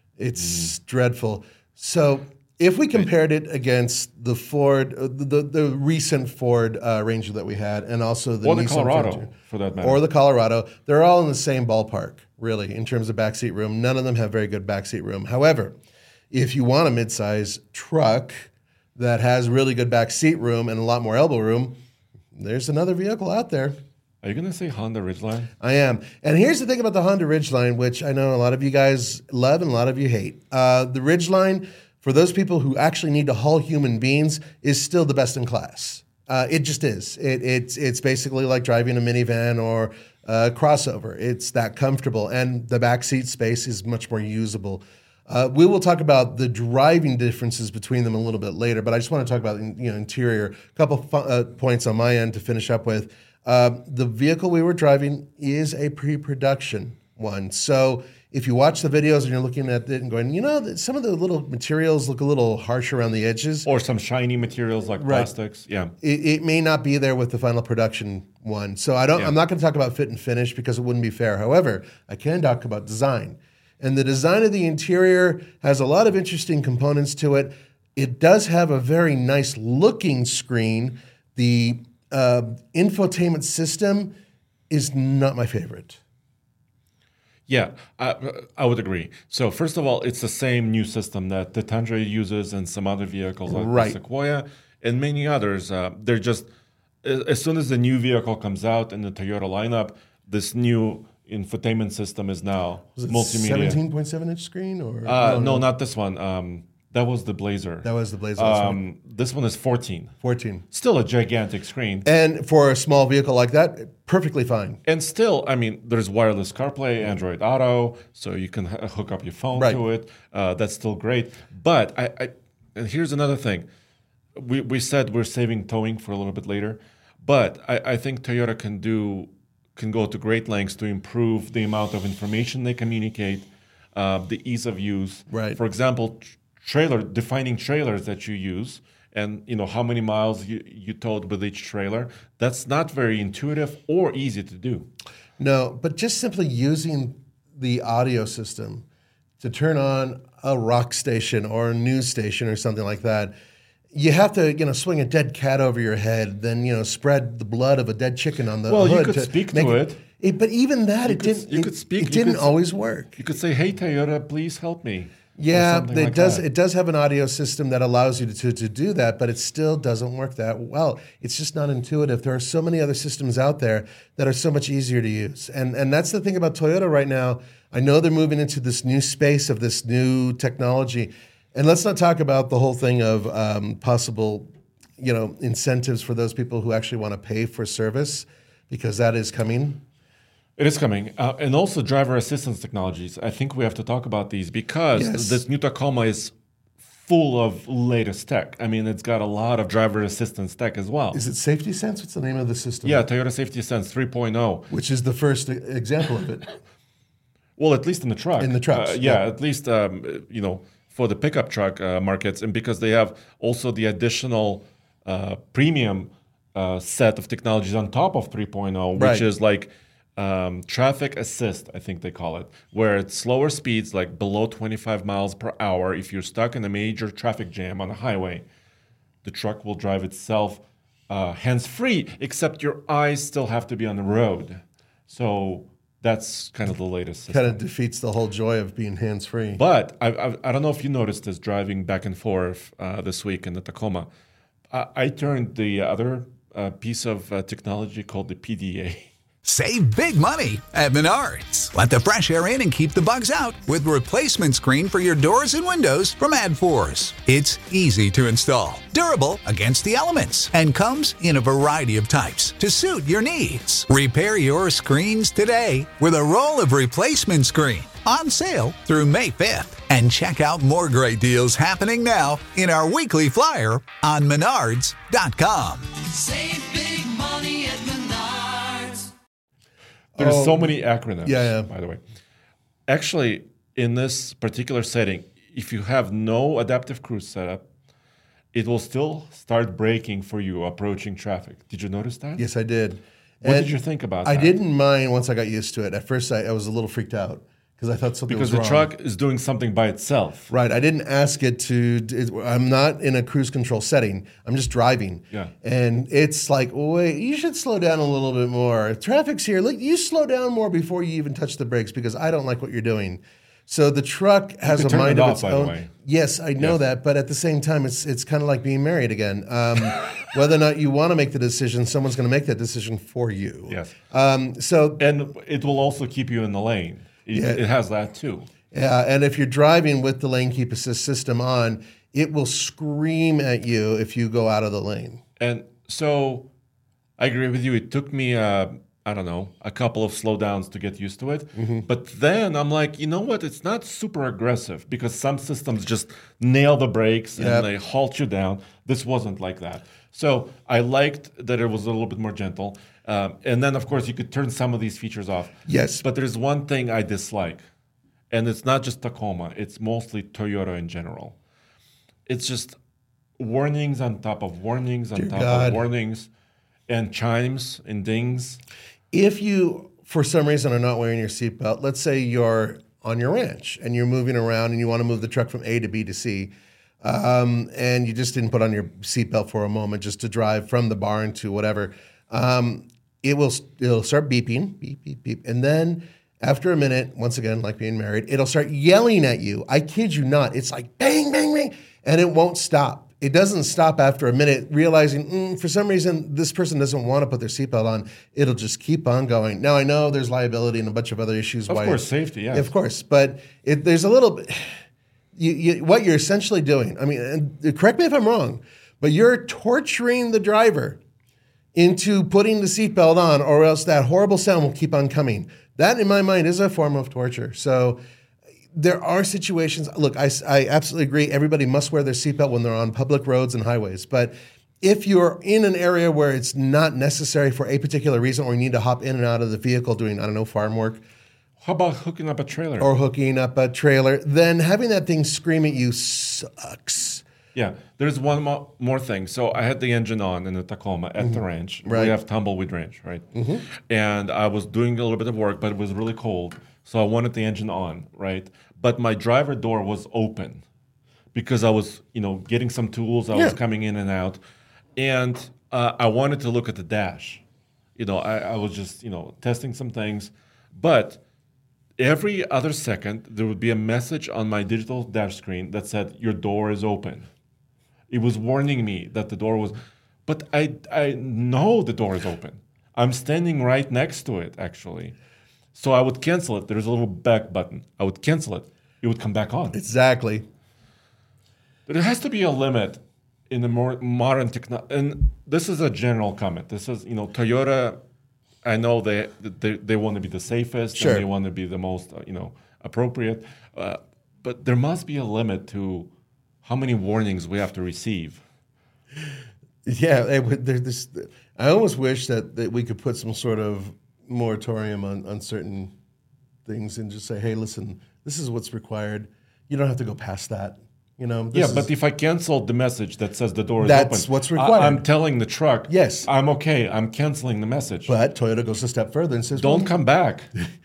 It's dreadful. So if we compared it against the Ford, uh, the, the, the recent Ford uh, Ranger that we had, and also the Or the Nissan Colorado, Frontier, for that matter. or the Colorado, they're all in the same ballpark, really, in terms of backseat room. None of them have very good backseat room. However, if you want a midsize truck that has really good backseat room and a lot more elbow room, there's another vehicle out there. Are you going to say Honda Ridgeline? I am. And here's the thing about the Honda Ridgeline, which I know a lot of you guys love and a lot of you hate. Uh, the Ridgeline, for those people who actually need to haul human beings, is still the best in class. Uh, it just is. It, it's it's basically like driving a minivan or a crossover. It's that comfortable, and the backseat space is much more usable. Uh, we will talk about the driving differences between them a little bit later, but I just want to talk about you know interior. A couple fu- uh, points on my end to finish up with. Uh, the vehicle we were driving is a pre-production one. So if you watch the videos and you're looking at it and going, you know, some of the little materials look a little harsh around the edges. Or some shiny materials like Right. plastics. Yeah. It, it may not be there with the final production one. So I don't, Yeah. I'm not going to talk about fit and finish because it wouldn't be fair. However, I can talk about design. And the design of the interior has a lot of interesting components to it. It does have a very nice looking screen. The uh, infotainment system is not my favorite. Yeah, I, I would agree. So first of all, it's the same new system that the Tundra uses and some other vehicles like Right. the Sequoia and many others. Uh, they're just, as soon as the new vehicle comes out in the Toyota lineup, this new infotainment system is now Was it multimedia. seventeen point seven inch screen? or Uh, no, no, not this one. Um, that was the Blazer. That was the Blazer. that's right. Um, this one is fourteen. fourteen. Still a gigantic screen. And for a small vehicle like that, perfectly fine. And still, I mean, there's wireless CarPlay, Android Auto, so you can h- hook up your phone Right. to it. Uh, that's still great. But I, I, and here's another thing. We we said we're saving towing for a little bit later, but I, I think Toyota can do can go to great lengths to improve the amount of information they communicate, uh, the ease of use. Right. For example, tr- trailer defining trailers that you use. And you know how many miles you, you towed with each trailer. That's not very intuitive or easy to do. No, but just simply using the audio system to turn on a rock station or a news station or something like that, you have to, you know, swing a dead cat over your head, then, you know, spread the blood of a dead chicken on the Well, you hood. could speak make to it. it. But even that, it could- didn't. you it, could speak- It you didn't could- always work. You could say, "Hey Toyota, please help me." or Yeah, something it like does. that. It does have an audio system that allows you to, to to do that, but it still doesn't work that well. It's just not intuitive. There are so many other systems out there that are so much easier to use, and and that's the thing about Toyota right now. I know they're moving into this new space of this new technology, and let's not talk about the whole thing of um, possible, you know, incentives for those people who actually want to pay for service, because that is coming. It is coming. Uh, and also driver assistance technologies. I think we have to talk about these because Yes. this new Tacoma is full of latest tech. I mean, it's got a lot of driver assistance tech as well. Is it Safety Sense? What's the name of the system? Yeah, Toyota Safety Sense three point oh. Which is the first e- example of it. Well, at least in the truck. In the trucks, Uh, yeah, yeah. at least, um, you know, for the pickup truck uh, markets. And because they have also the additional uh, premium uh, set of technologies on top of three point oh, which Right. is like um, traffic assist, I think they call it, where it's slower speeds, like below twenty-five miles per hour. If you're stuck in a major traffic jam on a highway, the truck will drive itself uh, hands-free, except your eyes still have to be on the road. So that's kind of the latest system. Kind of defeats the whole joy of being hands-free. But I, I, I don't know if you noticed this driving back and forth uh, this week in the Tacoma. I, I turned the other uh, piece of uh, technology called the P D A. Save big money at Menards. Let the fresh air in and keep the bugs out with replacement screen for your doors and windows from AdForce. It's easy to install, durable against the elements, and comes in a variety of types to suit your needs. Repair your screens today with a roll of replacement screen on sale through May fifth. And check out more great deals happening now in our weekly flyer on menards dot com. Save big money at Menards. There's Oh, so many acronyms, yeah, yeah. by the way. Actually, in this particular setting, if you have no adaptive cruise setup, it will still start braking for you approaching traffic. Did you notice that? Yes, I did. What And did you think about I that? didn't mind once I got used to it. At first, I, I was a little freaked out because I thought something Because was the wrong. truck is doing something by itself. Right. I didn't ask it to. It, I'm not in a cruise control setting. I'm just driving. Yeah. And it's like, wait, you should slow down a little bit more. If traffic's here, look, you slow down more before you even touch the brakes because I don't like what you're doing. So the truck has can a turn mind it of off, its by the own. way. Yes, I know Yes. that, but at the same time, it's it's kind of like being married again. Um, whether or not you want to make the decision, someone's going to make that decision for you. Yes. Um, so And it will also keep you in the lane. It, Yeah. it has that too. yeah, and if you're driving with the lane keep assist system on, it will scream at you if you go out of the lane. And so I agree with you. It took me, uh, I don't know, a couple of slowdowns to get used to it. Mm-hmm. But then I'm like, you know what? It's not super aggressive because some systems just nail the brakes Yep. and they halt you down. This wasn't like that. So I liked that it was a little bit more gentle. Um, and then, of course, you could turn some of these features off. Yes. But there's one thing I dislike, and it's not just Tacoma. It's mostly Toyota in general. It's just warnings on top of warnings on Dear top God. of warnings and chimes and dings. If you, for some reason, are not wearing your seatbelt, let's say you're on your ranch and you're moving around and you want to move the truck from A to B to C, um, and you just didn't put on your seatbelt for a moment just to drive from the barn to whatever, um, it will it'll start beeping, beep, beep, beep. And then after a minute, once again, like being married, it'll start yelling at you. I kid you not. It's like bang, bang, bang, and it won't stop. It doesn't stop after a minute, realizing mm, for some reason this person doesn't want to put their seatbelt on. It'll just keep on going. Now, I know there's liability and a bunch of other issues. Of why course, safety, yes. Of course, but it, there's a little bit, you, you, what you're essentially doing, I mean, and correct me if I'm wrong, but you're torturing the driver into putting the seatbelt on, or else that horrible sound will keep on coming. That, in my mind, is a form of torture. So there are situations, look, I, I absolutely agree, everybody must wear their seatbelt when they're on public roads and highways, but if you're in an area where it's not necessary for a particular reason, or you need to hop in and out of the vehicle doing, I don't know, farm work, How about hooking up a trailer? or hooking up a trailer, then having that thing scream at you sucks. Yeah, there's one mo- more thing. So I had the engine on in the Tacoma at Mm-hmm. the ranch. Right. We have tumbleweed ranch, right? Mm-hmm. And I was doing a little bit of work, but it was really cold. So I wanted the engine on, right? But my driver door was open because I was, you know, getting some tools. I was Yeah. coming in and out. And uh, I wanted to look at the dash. You know, I, I was just, you know, testing some things. But every other second, there would be a message on my digital dash screen that said, your door is open. It was warning me that the door was, but I, I know the door is open. I'm standing right next to it, actually. So I would cancel it. There's a little back button. I would cancel it. It would come back on. Exactly. But there has to be a limit in the more modern technology. And this is a general comment. This is, you know, Toyota, I know they they, they want to be the safest Sure. and they want to be the most, uh, you know, appropriate. Uh, but there must be a limit to how many warnings we have to receive. Yeah, it would- there's this. I almost wish that, that we could put some sort of moratorium on, on certain things and just say, hey, listen, this is what's required. You don't have to go past that. You know. Yeah, this but is- if I cancel the message that says the door is That's open, what's I- required. I'm telling the truck, Yes. I'm okay. I'm canceling the message. but Toyota goes a step further and says, Don't well, come back.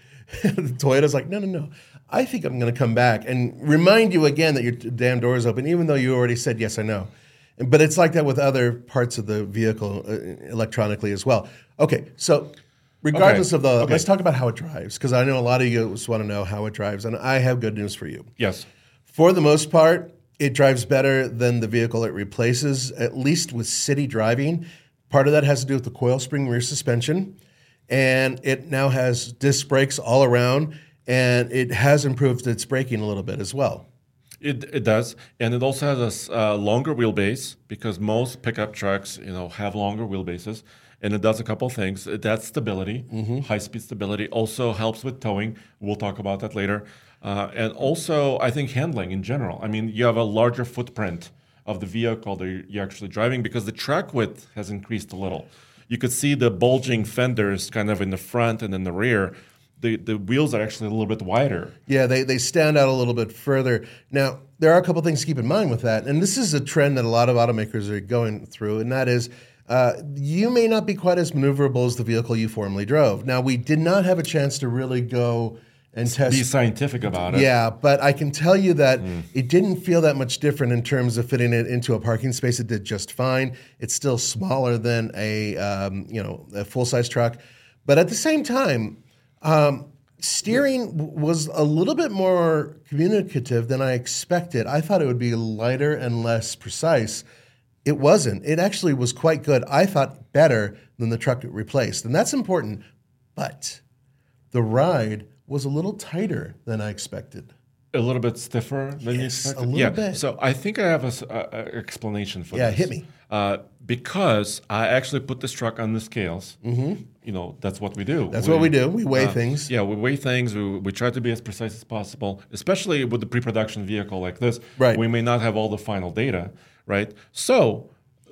Toyota's like, no, no, no. I think I'm going to come back and remind you again that your damn door is open, even though you already said, yes, I know. But it's like that with other parts of the vehicle uh, electronically as well. Okay, so regardless Okay, of the, okay. let's talk about how it drives, because I know a lot of you want to know how it drives, and I have good news for you. Yes. For the most part, it drives better than the vehicle it replaces, at least with city driving. Part of that has to do with the coil spring rear suspension, and it now has disc brakes all around, and it has improved its braking a little bit as well. It, it does, and it also has a s- uh, longer wheelbase because most pickup trucks, you know, have longer wheelbases, and it does a couple of things. It adds stability, high-speed stability. Also helps with towing. We'll talk about that later, uh, and also I think handling in general. I mean, you have a larger footprint of the vehicle that you're actually driving because the track width has increased a little. You could see the bulging fenders kind of in the front and in the rear. The, the wheels are actually a little bit wider. Yeah, they, they stand out a little bit further. Now, there are a couple things to keep in mind with that, and this is a trend that a lot of automakers are going through, and that is uh, you may not be quite as maneuverable as the vehicle you formerly drove. Now, we did not have a chance to really go and test. Be scientific about it. Yeah, but I can tell you that it didn't feel that much different in terms of fitting it into a parking space. It did just fine. It's still smaller than a um, you know a full size truck, but at the same time, um, steering w- was a little bit more communicative than I expected. I thought it would be lighter and less precise. It wasn't. It actually was quite good. I thought better than the truck it replaced, and that's important. But the ride was a little tighter than I expected. A little bit stiffer than you Yes, a expected? little yeah. bit. So I think I have a, s- a- a explanation for Yeah, this. hit me. Uh, because I actually put this truck on the scales. Mm-hmm. You know, that's what we do. That's what we do. We weigh things. Yeah, we weigh things. We, we try to be as precise as possible, especially with the pre-production vehicle like this. Right. We may not have all the final data, right? So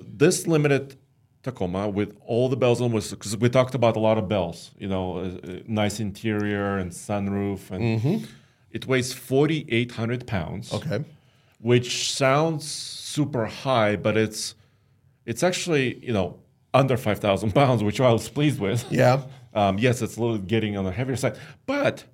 this limited Tacoma with all the bells and whistles, because we talked about a lot of bells, you know, uh, uh, nice interior and sunroof, and Mm-hmm. it weighs forty-eight hundred pounds. Okay. Which sounds super high, but it's it's actually, you know, under five thousand pounds, which I was pleased with. Yeah. Um, yes, it's a little getting on the heavier side, but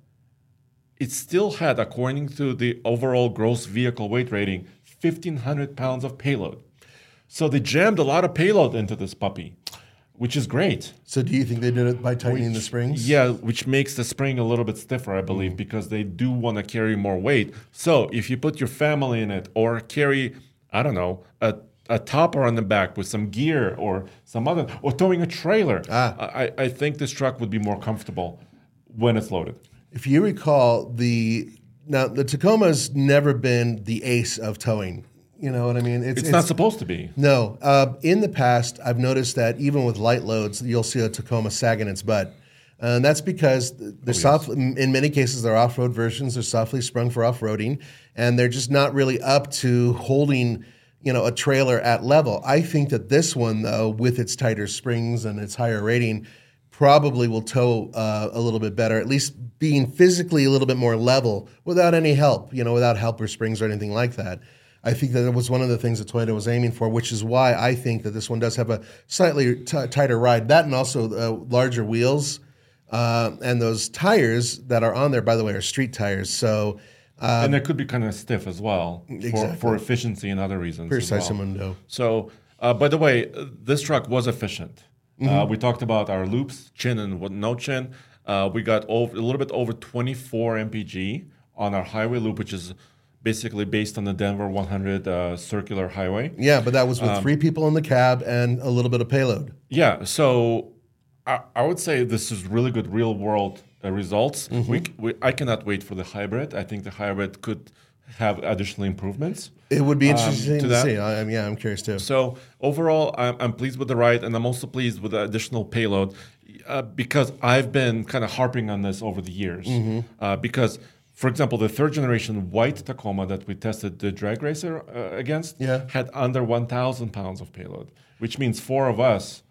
it still had, according to the overall gross vehicle weight rating, fifteen hundred pounds of payload. So they jammed a lot of payload into this puppy, which is great. So do you think they did it by tightening the springs? Yeah, which makes the spring a little bit stiffer, I believe, Mm. because they do want to carry more weight. So if you put your family in it or carry, I don't know, a, a topper on the back with some gear or some other, or towing a trailer, Ah. I, I think this truck would be more comfortable when it's loaded. If you recall, the now the Tacoma's never been the ace of towing. You know what I mean? It's, not supposed to be. No. Uh, in the past, I've noticed that even with light loads, you'll see a Tacoma sagging its butt. And that's because they're soft. In many cases, they're off-road versions. They're softly sprung for off-roading, and they're just not really up to holding, you know, a trailer at level. I think that this one, though, with its tighter springs and its higher rating, probably will tow uh, a little bit better. At least being physically a little bit more level without any help. You know, without helper springs or anything like that. I think that it was one of the things that Toyota was aiming for, which is why I think that this one does have a slightly t- tighter ride. That and also uh, larger wheels uh, and those tires that are on there, by the way, are street tires. So um, and they could be kind of stiff as well for, Exactly. for efficiency and other reasons. as well. Precisamundo. So, uh, by the way, uh, this truck was efficient. Uh, Mm-hmm. we talked about our loops, chin and what- no chin. Uh, we got over, a little bit over twenty-four M P G on our highway loop, which is basically based on the Denver one hundred uh, circular highway. Yeah, but that was Um, with three people in the cab and a little bit of payload. Yeah, so I, I would say this is really good real world uh, results. Mm-hmm. We, we, I cannot wait for the hybrid. I think the hybrid could have additional improvements. It would be um, interesting to to, that. see. I, I'm- yeah, I'm curious too. So overall, I'm, I'm pleased with the ride, and I'm also pleased with the additional payload uh, because I've been kind of harping on this over the years. Mm-hmm. Uh, because, for example, the third generation white Tacoma that we tested the drag racer uh, against Yeah. had under one thousand pounds of payload, which means four of us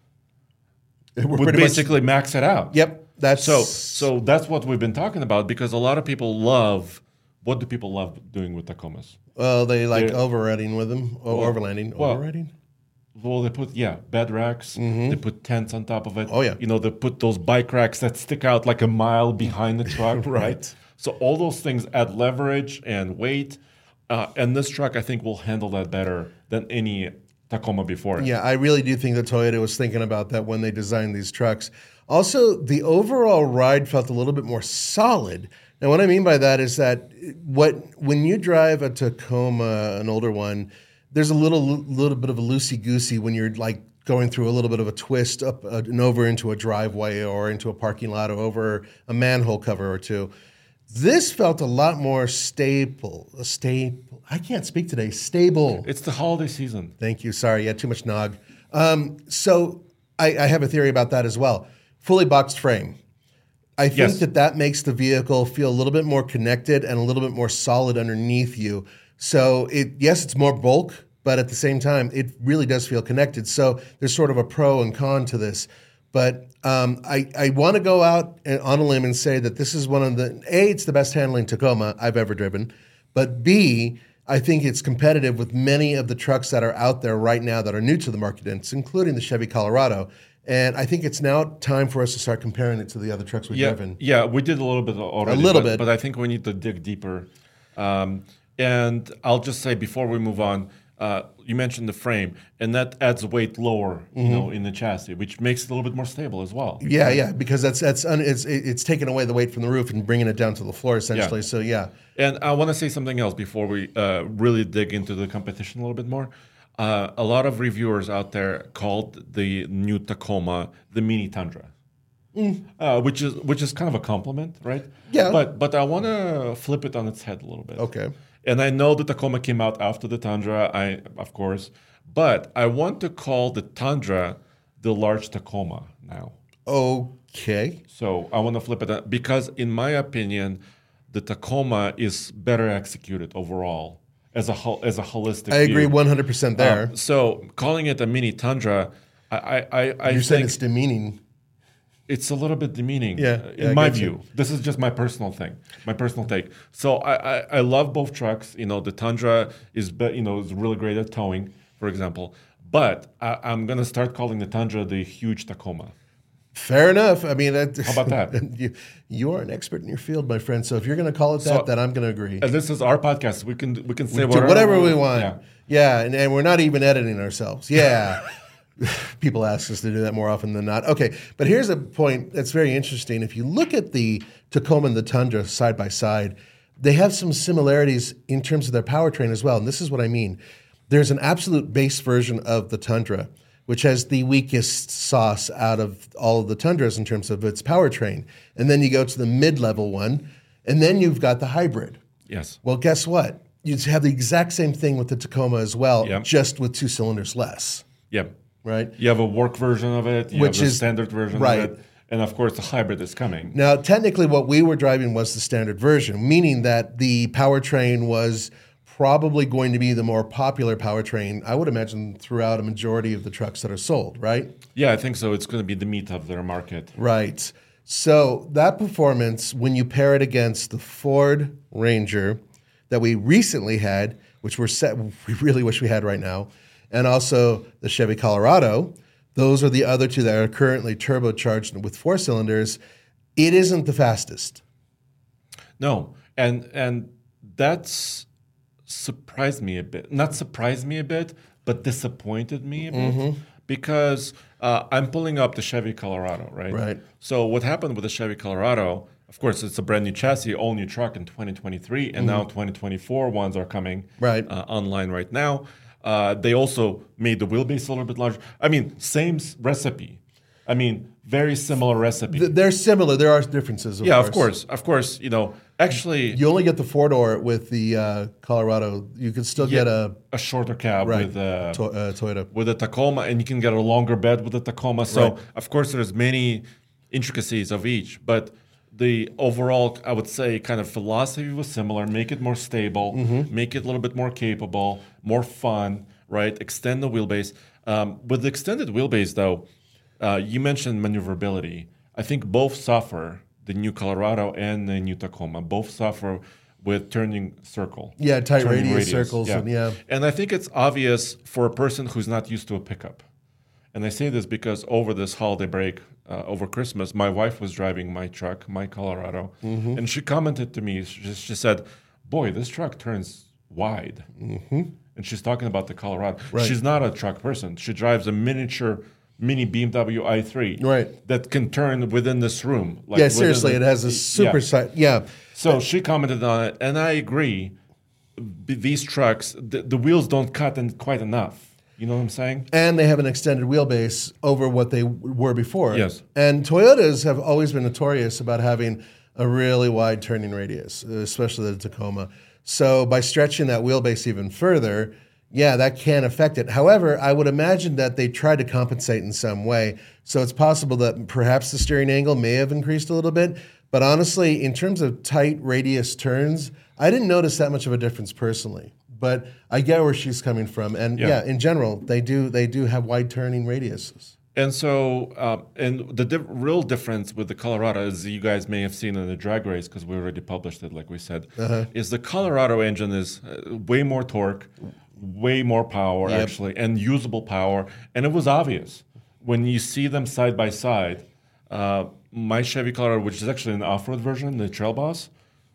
We're would pretty much- basically max it out. Yep, that's So, so that's what we've been talking about because a lot of people love. What do people love doing with Tacomas? Well, they like They're- overriding with them, or overlanding, well, overriding. Well, they put yeah bed racks. They put tents on top of it. Mm-hmm. Oh, yeah. You know they put those bike racks that stick out like a mile behind the truck, right? Right. So all those things add leverage and weight, uh, and this truck I think will handle that better than any Tacoma before. it. Yeah, I really do think that Toyota was thinking about that when they designed these trucks. Also, the overall ride felt a little bit more solid. Now, what I mean by that is that what when you drive a Tacoma, an older one, there's a little little bit of a loosey goosey when you're like going through a little bit of a twist up uh, and over into a driveway or into a parking lot or over a manhole cover or two. This felt a lot more stable. A stable. I can't speak today. Stable. It's the holiday season. Thank you. Sorry, yeah, too much nog. Um, so I, I have a theory about that as well. Fully boxed frame. I think Yes. that that makes the vehicle feel a little bit more connected and a little bit more solid underneath you. So it yes, it's more bulk, but at the same time, it really does feel connected. So there's sort of a pro and con to this. But um, I, I want to go out and- on a limb and say that this is one of the A, it's the best handling Tacoma I've ever driven. But B, I think it's competitive with many of the trucks that are out there right now that are new to the market, including the Chevy Colorado. And I think it's now time for us to start comparing it to the other trucks we've Yeah, driven. yeah, we did a little bit already. A little but, bit. but I think we need to dig deeper. Um, and I'll just say before we move on, uh, you mentioned the frame, and that adds weight lower, you Mm-hmm. know, in the chassis, which makes it a little bit more stable as well. Yeah, yeah, because that's that's un, it's it's taking away the weight from the roof and bringing it down to the floor essentially. Yeah. So yeah, And I want to say something else before we uh, really dig into the competition a little bit more. Uh, a lot of reviewers out there called the new Tacoma the mini Tundra, uh, which is which is kind of a compliment, right? Yeah. But but I want to flip it on its head a little bit. Okay. And I know the Tacoma came out after the Tundra, I of course, but I want to call the Tundra the large Tacoma now. Okay. So I want to flip it up because, in my opinion, the Tacoma is better executed overall. as a whole, as a holistic. I agree view. one hundred percent there. Um, so calling it a mini Tundra, I, I, I, I You're saying think it's demeaning. it's a little bit demeaning. Yeah, uh, yeah, in I my get you. view. This is just my personal thing, my personal take. So I, I, I love both trucks. You know, the Tundra is, be, you know, is really great at towing, for example. But I, I'm gonna start calling the Tundra the huge Tacoma. Fair enough. I mean, that, How about that? you, you are an expert in your field, my friend. So if you're going to call it that, So- then I'm going to agree. And this is our podcast. We can we can say Do whatever, whatever we want. Yeah. Yeah, and, and we're not even editing ourselves. Yeah. People ask us to do that more often than not. Okay, but here's a point that's very interesting. If you look at the Tacoma and the Tundra side by side, they have some similarities in terms of their powertrain as well. And this is what I mean. There's an absolute base version of the Tundra, which has the weakest sauce out of all of the Tundras in terms of its powertrain. And then you go to the mid-level one, and then you've got the hybrid. Yes. Well, guess what? You have the exact same thing with the Tacoma as well, Yep. just with two cylinders less, Yeah. right? You have a work version of it. You Which have the is- standard version right. of it. And of course, the hybrid is coming. Now, technically, what we were driving was the standard version, meaning that the powertrain was probably going to be the more popular powertrain, I would imagine, throughout a majority of the trucks that are sold, right? Yeah, I think so. It's going to be the meat of their market. Right. So that performance, when you pair it against the Ford Ranger that we recently had, which we're set, we really wish we had right now, and also the Chevy Colorado, those are the other two that are currently turbocharged with four cylinders. It isn't the fastest. No, and and that's surprised me a bit. Not surprised me a bit, but disappointed me a bit Mm-hmm. because uh, I'm pulling up the Chevy Colorado, right? Right. So what happened with the Chevy Colorado? Of course, it's a brand new chassis, all new truck in twenty twenty-three, and now twenty twenty-four ones are coming Mm-hmm. Right. uh, online right now. Uh, they also made the wheelbase a little bit larger. I mean, same s- recipe. I mean, very similar recipe. Th- They're similar. There are differences, of yeah, course. of course, of course. You know, actually, You only get the four-door with the uh, Colorado. You can still get a a shorter cab right, with uh, to- uh, Toyota. with a Tacoma, and you can get a longer bed with the Tacoma. So, Right. of course, there's many intricacies of each, but the overall, I would say, kind of philosophy was similar. Make it more stable, Mm-hmm. make it a little bit more capable, more fun, right? Extend the wheelbase. Um, with the extended wheelbase, though, uh, you mentioned maneuverability. I think both suffer. The new Colorado and the new Tacoma both suffer with turning circle. Yeah, tight turning radius circles and yeah. And I think it's obvious for a person who's not used to a pickup. And I say this because over this holiday break, uh, over Christmas, my wife was driving my truck, my Colorado, Mm-hmm. and she commented to me, she, she said, boy, this truck turns wide. Mm-hmm. And she's talking about the Colorado. Right. She's not a truck person. She drives a miniature mini B M W i three Right. that can turn within this room. Like Yeah, within seriously, the- it has a super Yeah. side. Yeah. So she commented on it, and I agree. B- these trucks, the, the wheels don't cut in quite enough. You know what I'm saying? And they have an extended wheelbase over what they w- were before. Yes. And Toyotas have always been notorious about having a really wide turning radius, especially the Tacoma. So by stretching that wheelbase even further, yeah, that can affect it. However, I would imagine that they tried to compensate in some way. So it's possible that perhaps the steering angle may have increased a little bit. But honestly, in terms of tight radius turns, I didn't notice that much of a difference personally. But I get where she's coming from, and yeah, Yeah. in general, they do they do have wide turning radiuses. And so, uh, and the diff- real difference with the Colorado, as you guys may have seen in the drag race, because we already published it, like we said, Uh-huh. is the Colorado engine is uh, way more torque, way more power, Yep. actually, and usable power. And it was obvious when you see them side by side. Uh, my Chevy Colorado, which is actually an off-road version, the Trail Boss,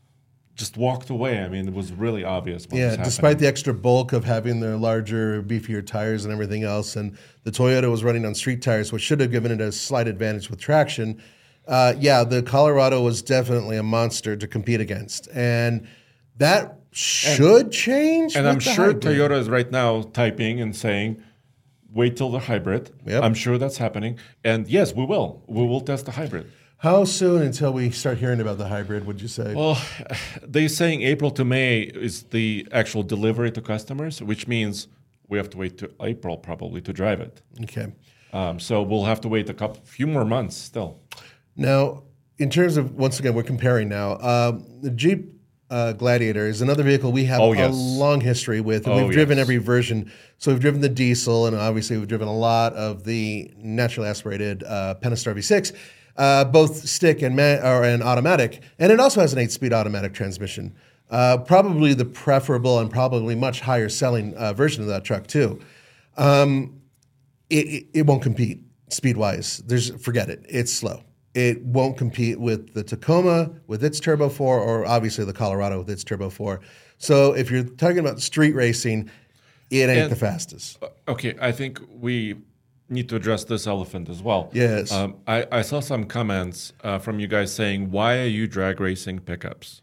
just walked away. I mean, it was really obvious. What Yeah, was despite happening. the extra bulk of having the larger, beefier tires and everything else, and the Toyota was running on street tires, which should have given it a slight advantage with traction. Uh, yeah, the Colorado was definitely a monster to compete against, and that should change. And with I'm the sure hybrid. Toyota is right now typing and saying, wait till the hybrid. Yep. I'm sure that's happening. And yes, we will. We will test the hybrid. How soon until we start hearing about the hybrid? Would you say? Well, they're saying April to May is the actual delivery to customers, which means we have to wait to April probably to drive it. Okay. Um, so we'll have to wait a couple, few more months still. Now, in terms of, once again, we're comparing now. Um, the Jeep uh, Gladiator is another vehicle we have Oh, a yes. long history with. And Oh, we've driven yes. every version. So we've driven the diesel, and obviously we've driven a lot of the naturally aspirated uh, Pentastar V six, uh, both stick and, ma- or, and automatic. And it also has an eight-speed automatic transmission. Uh, probably the preferable and probably much higher selling uh, version of that truck too. Um, it, it, it won't compete speed-wise. There's forget it. It's slow. It won't compete with the Tacoma with its Turbo four, or obviously the Colorado with its Turbo four. So if you're talking about street racing, it ain't And- the fastest. Okay, I think we need to address this elephant as well. Yes. Um, I, I saw some comments uh, from you guys saying, why are you drag racing pickups?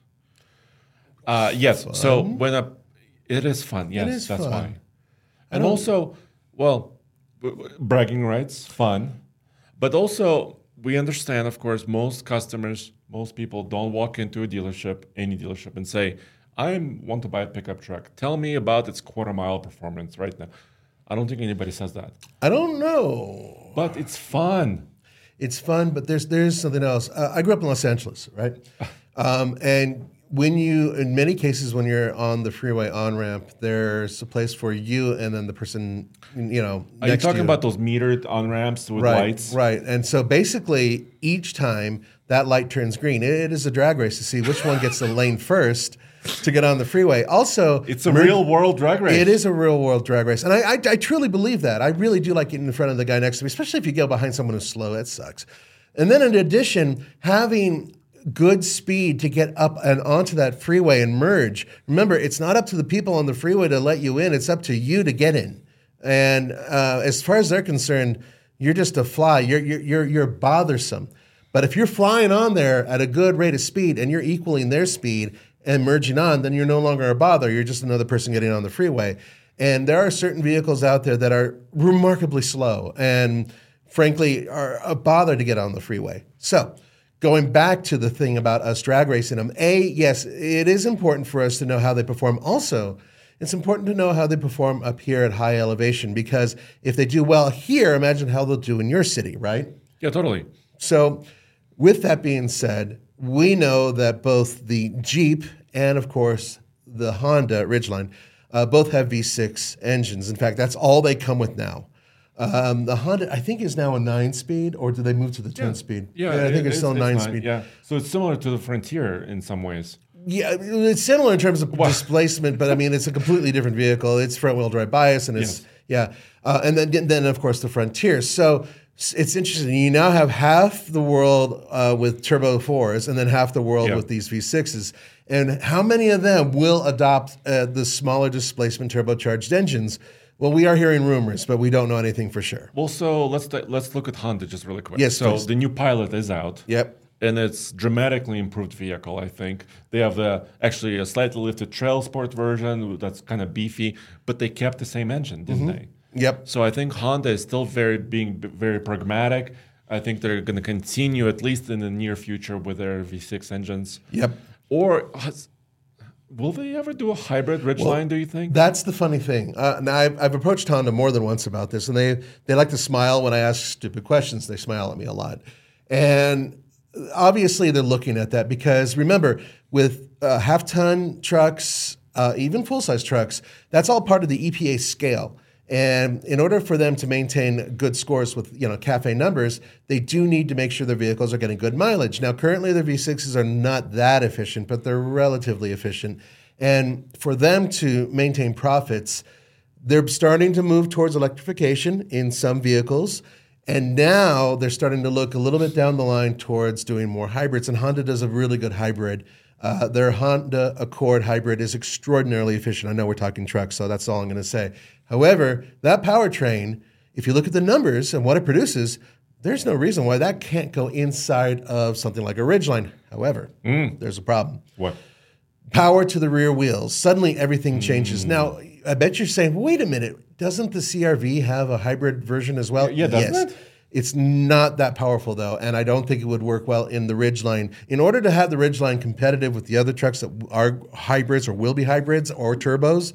Uh, yes, so when a, it is fun, yes, is that's fun. why. And also, well, w- w- bragging rights, fun. But also, we understand, of course, most customers, most people don't walk into a dealership, any dealership, and say, I want to buy a pickup truck. Tell me about its quarter mile performance right now. I don't think anybody says that. I don't know. But it's fun. It's fun, but there's there's something else. Uh, I grew up in Los Angeles, right? Um, and when you, in many cases, when you're on the freeway on ramp, there's a place for you and then the person, you know, Are you next to talking you. about those metered on ramps with right, lights? Right. And so basically, each time that light turns green, it, it is a drag race to see which one gets the lane first to get on the freeway. Also, It's a mer- real world drag race. It is a real world drag race. And I, I, I truly believe that. I really do like getting in front of the guy next to me, especially if you go behind someone who's slow. That sucks. And then in addition, having good speed to get up and onto that freeway and merge. Remember, it's not up to the people on the freeway to let you in. It's up to you to get in. And uh, as far as they're concerned, you're just a fly. You're, you're, you're, you're bothersome. But if you're flying on there at a good rate of speed and you're equaling their speed and merging on, then you're no longer a bother. You're just another person getting on the freeway. And there are certain vehicles out there that are remarkably slow and frankly are a bother to get on the freeway. So going back to the thing about us drag racing them, A, yes, it is important for us to know how they perform. Also, it's important to know how they perform up here at high elevation, because if they do well here, imagine how they'll do in your city, right? Yeah, totally. So with that being said, we know that both the Jeep and, of course, the Honda Ridgeline uh, both have V six engines. In fact, that's all they come with now. Um, the Honda, I think, is now a nine-speed, or did they move to the ten-speed? Yeah, I think it- it's still a nine, nine-speed. Yeah, so it's similar to the Frontier in some ways. Yeah, it's similar in terms of displacement, but I mean, it's a completely different vehicle. It's front-wheel drive bias, and it's, yeah. Uh, and then, then, of course, the Frontier. So s- it's interesting. You now have half the world uh, with Turbo fours and then half the world Yeah. with these V sixes. And how many of them will adopt uh, the smaller displacement turbocharged engines? Well, we are hearing rumors, but we don't know anything for sure. Well, so let's let's look at Honda just really quick. Yes, So please. the new Pilot is out. Yep. And it's dramatically improved vehicle, I think. They have the actually a slightly lifted Trail Sport version that's kind of beefy, but they kept the same engine, didn't they? Yep. So I think Honda is still very being b- very pragmatic. I think they're going to continue at least in the near future with their V six engines. Yep. Or has, will they ever do a hybrid Ridgeline? Do you think? That's the funny thing. Uh, now, I've, I've approached Honda more than once about this, and they, they like to smile when I ask stupid questions. They smile at me a lot. And obviously, they're looking at that because, remember, with uh, half-ton trucks, uh, even full-size trucks, that's all part of the E P A scale. And in order for them to maintain good scores with, you know, CAFE numbers, they do need to make sure their vehicles are getting good mileage. Now, currently, their V sixes are not that efficient, but they're relatively efficient. And for them to maintain profits, they're starting to move towards electrification in some vehicles. And now they're starting to look a little bit down the line towards doing more hybrids. And Honda does a really good hybrid. Uh, their Honda Accord hybrid is extraordinarily efficient. I know we're talking trucks, so that's all I'm going to say. However, that powertrain, if you look at the numbers and what it produces, there's no reason why that can't go inside of something like a Ridgeline. However, there's a problem. What? Power to the rear wheels. Suddenly everything changes. Now, I bet you're saying, wait a minute, doesn't the C R V have a hybrid version as well? Yeah, doesn't yes. it? It's not that powerful, though, and I don't think it would work well in the Ridgeline. In order to have the Ridgeline competitive with the other trucks that are hybrids or will be hybrids or turbos,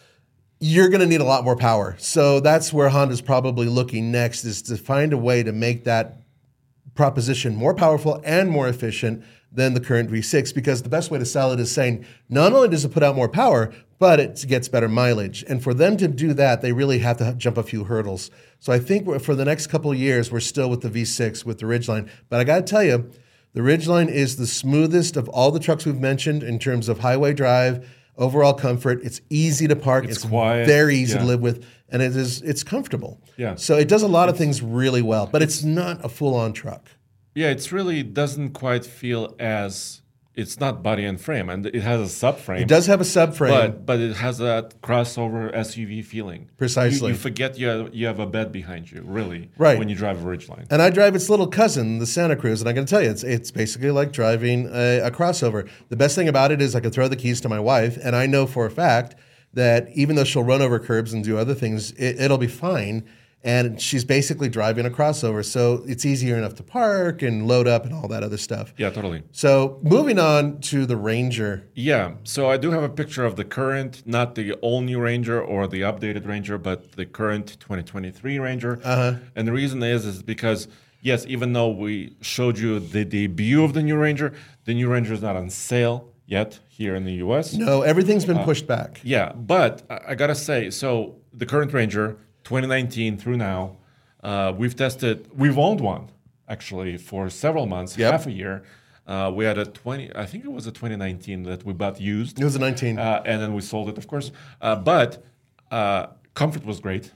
you're going to need a lot more power. So that's where Honda's probably looking next, is to find a way to make that proposition more powerful and more efficient, than the current V six, because the best way to sell it is saying not only does it put out more power, but it gets better mileage. And for them to do that, they really have to jump a few hurdles. So I think we're, for the next couple of years, we're still with the V six, with the Ridgeline. But I got to tell you, the Ridgeline is the smoothest of all the trucks we've mentioned in terms of highway drive, overall comfort. It's easy to park. It's It's, quiet, very easy yeah. to live with, and it is it's comfortable. Yeah. So it does a lot of things really well, but it's not a full-on truck. Yeah, it's really doesn't quite feel as it's not body and frame, and it has a subframe. It does have a subframe. but but it has that crossover S U V feeling. Precisely. You, you forget you have, you have a bed behind you, really, Right. when you drive a Ridgeline. And I drive its little cousin, the Santa Cruz, and I got to tell you, it's it's basically like driving a, a crossover. The best thing about it is I can throw the keys to my wife, and I know for a fact that even though she'll run over curbs and do other things, it, it'll be fine. And she's basically driving a crossover, so it's easier enough to park and load up and all that other stuff. Yeah, totally. So moving on to the Ranger. Yeah, so I do have a picture of the current, not the all-new Ranger or the updated Ranger, but the current twenty twenty-three Ranger. Uh-huh. And the reason is is because, yes, even though we showed you the debut of the new Ranger, the new Ranger is not on sale yet here in the U S. No, everything's been pushed back. Yeah, but I, I gotta say, so the current Ranger, twenty nineteen through now, uh, we've tested, we've owned one actually for several months, Yep. half a year. Uh, we had a twenty, I think it was a twenty nineteen that we bought used. It was a nineteen. Uh, and then we sold it, of course. Uh, but uh, comfort was great.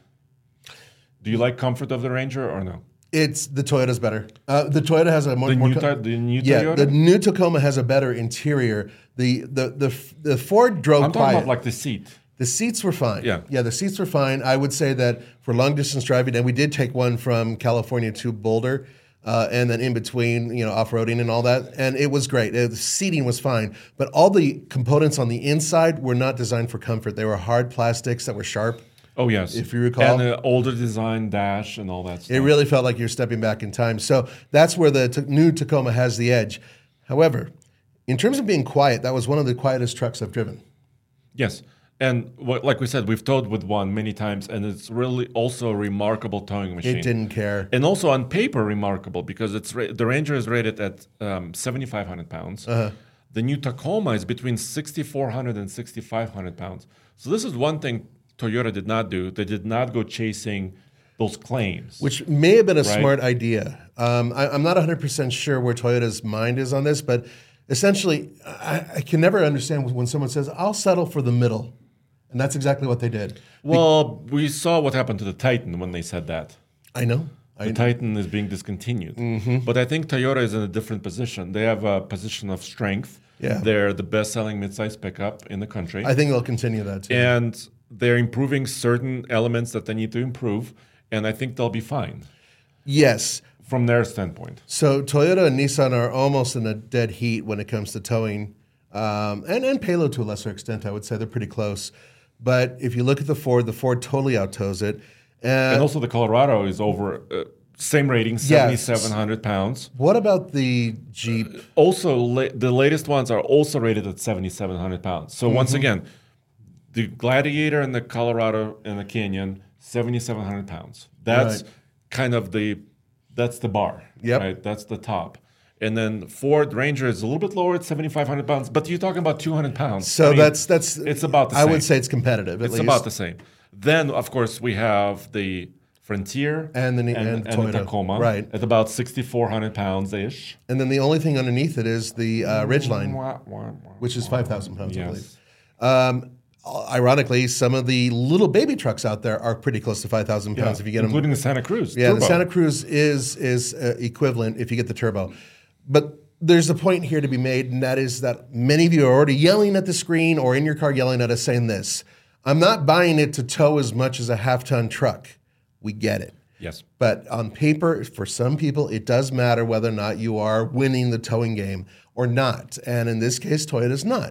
Do you like comfort of the Ranger or no? It's the Toyota's better. Uh, the Toyota has a more, The more new, co- Toy- the new yeah. Toyota? The new Tacoma has a better interior. The the the the Ford drove I'm talking quiet. about like the seat. The seats were fine. Yeah. Yeah, the seats were fine. I would say that for long distance driving, and we did take one from California to Boulder, uh, and then in between, you know, off roading and all that, and it was great. Uh, the seating was fine, but all the components on the inside were not designed for comfort. They were hard plastics that were sharp. Oh, yes. If you recall. And the older design dash and all that stuff. It really felt like you're stepping back in time. So that's where the t- new Tacoma has the edge. However, in terms of being quiet, that was one of the quietest trucks I've driven. Yes. And what, like we said, we've towed with one many times, and it's really also a remarkable towing machine. It didn't care. And also on paper, remarkable because it's ra- the Ranger is rated at um, seventy-five hundred pounds. Uh-huh. The new Tacoma is between sixty-four hundred and sixty-five hundred pounds. So this is one thing Toyota did not do. They did not go chasing those claims. Which may have been a Right. smart idea. Um, I, I'm not one hundred percent sure where Toyota's mind is on this, but essentially, I, I can never understand when someone says, I'll settle for the middle. And that's exactly what they did. Well, we saw what happened to the Titan when they said that. I know. I The Titan is being discontinued. But I think Toyota is in a different position. They have a position of strength. Yeah. They're the best-selling midsize pickup in the country. I think they'll continue that too. And they're improving certain elements that they need to improve, and I think they'll be fine Yes. from their standpoint. So Toyota and Nissan are almost in a dead heat when it comes to towing, um, and, and payload to a lesser extent, I would say. They're pretty close. But if you look at the Ford, the Ford totally out-tows it. Uh, And also the Colorado is over, uh, same rating, seventy-seven hundred pounds. what about the Jeep? Also, la- the latest ones are also rated at seventy-seven hundred pounds. So once Mm-hmm. again, the Gladiator and the Colorado and the Canyon, seventy-seven hundred pounds. That's Right. kind of the, that's the bar. Yep. Right? That's the top. And then Ford Ranger is a little bit lower at seventy-five hundred pounds, but you're talking about two hundred pounds. So I mean, that's that's. it's about the I same. would say it's competitive. At It's least. about the same. Then, of course, we have the Frontier And the Ni- and, and and the Toyota. Tacoma Right. at about sixty-four hundred pounds ish. And then the only thing underneath it is the uh, Ridgeline, Wah, wah, wah, which is five thousand pounds, I Yes. believe. Um, ironically, some of the little baby trucks out there are pretty close to five thousand pounds if you get them. including the Santa Cruz. Yeah, the Turbo. Santa Cruz is is uh, equivalent if you get the turbo. But there's a point here to be made, and that is that many of you are already yelling at the screen or in your car yelling at us saying this. I'm not buying it to tow as much as a half-ton truck. We get it. Yes. But on paper, for some people, it does matter whether or not you are winning the towing game or not. And in this case, Toyota's not.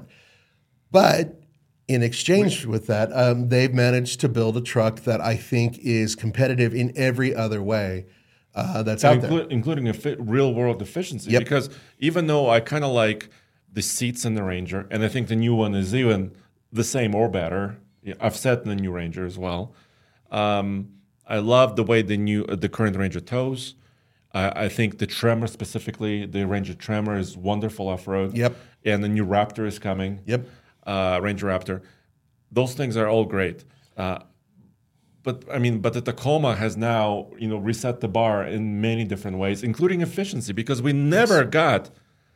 But in exchange with that, um, they've managed to build a truck that I think is competitive in every other way uh, that's out there. Inclu- including a fi- real world efficiency. Yep. Because even though I kind of like the seats in the Ranger, and I think the new one is even the same or better. Yeah, I've sat in the new Ranger as well. Um, I love the way the new uh, the current Ranger tows. I, I think the Tremor specifically, the Ranger Tremor is wonderful off-road. Yep. And the new Raptor is coming. Yep. Uh, Ranger Raptor. Those things are all great. Uh, but I mean, but the Tacoma has now, you know, reset the bar in many different ways, including efficiency, because we never got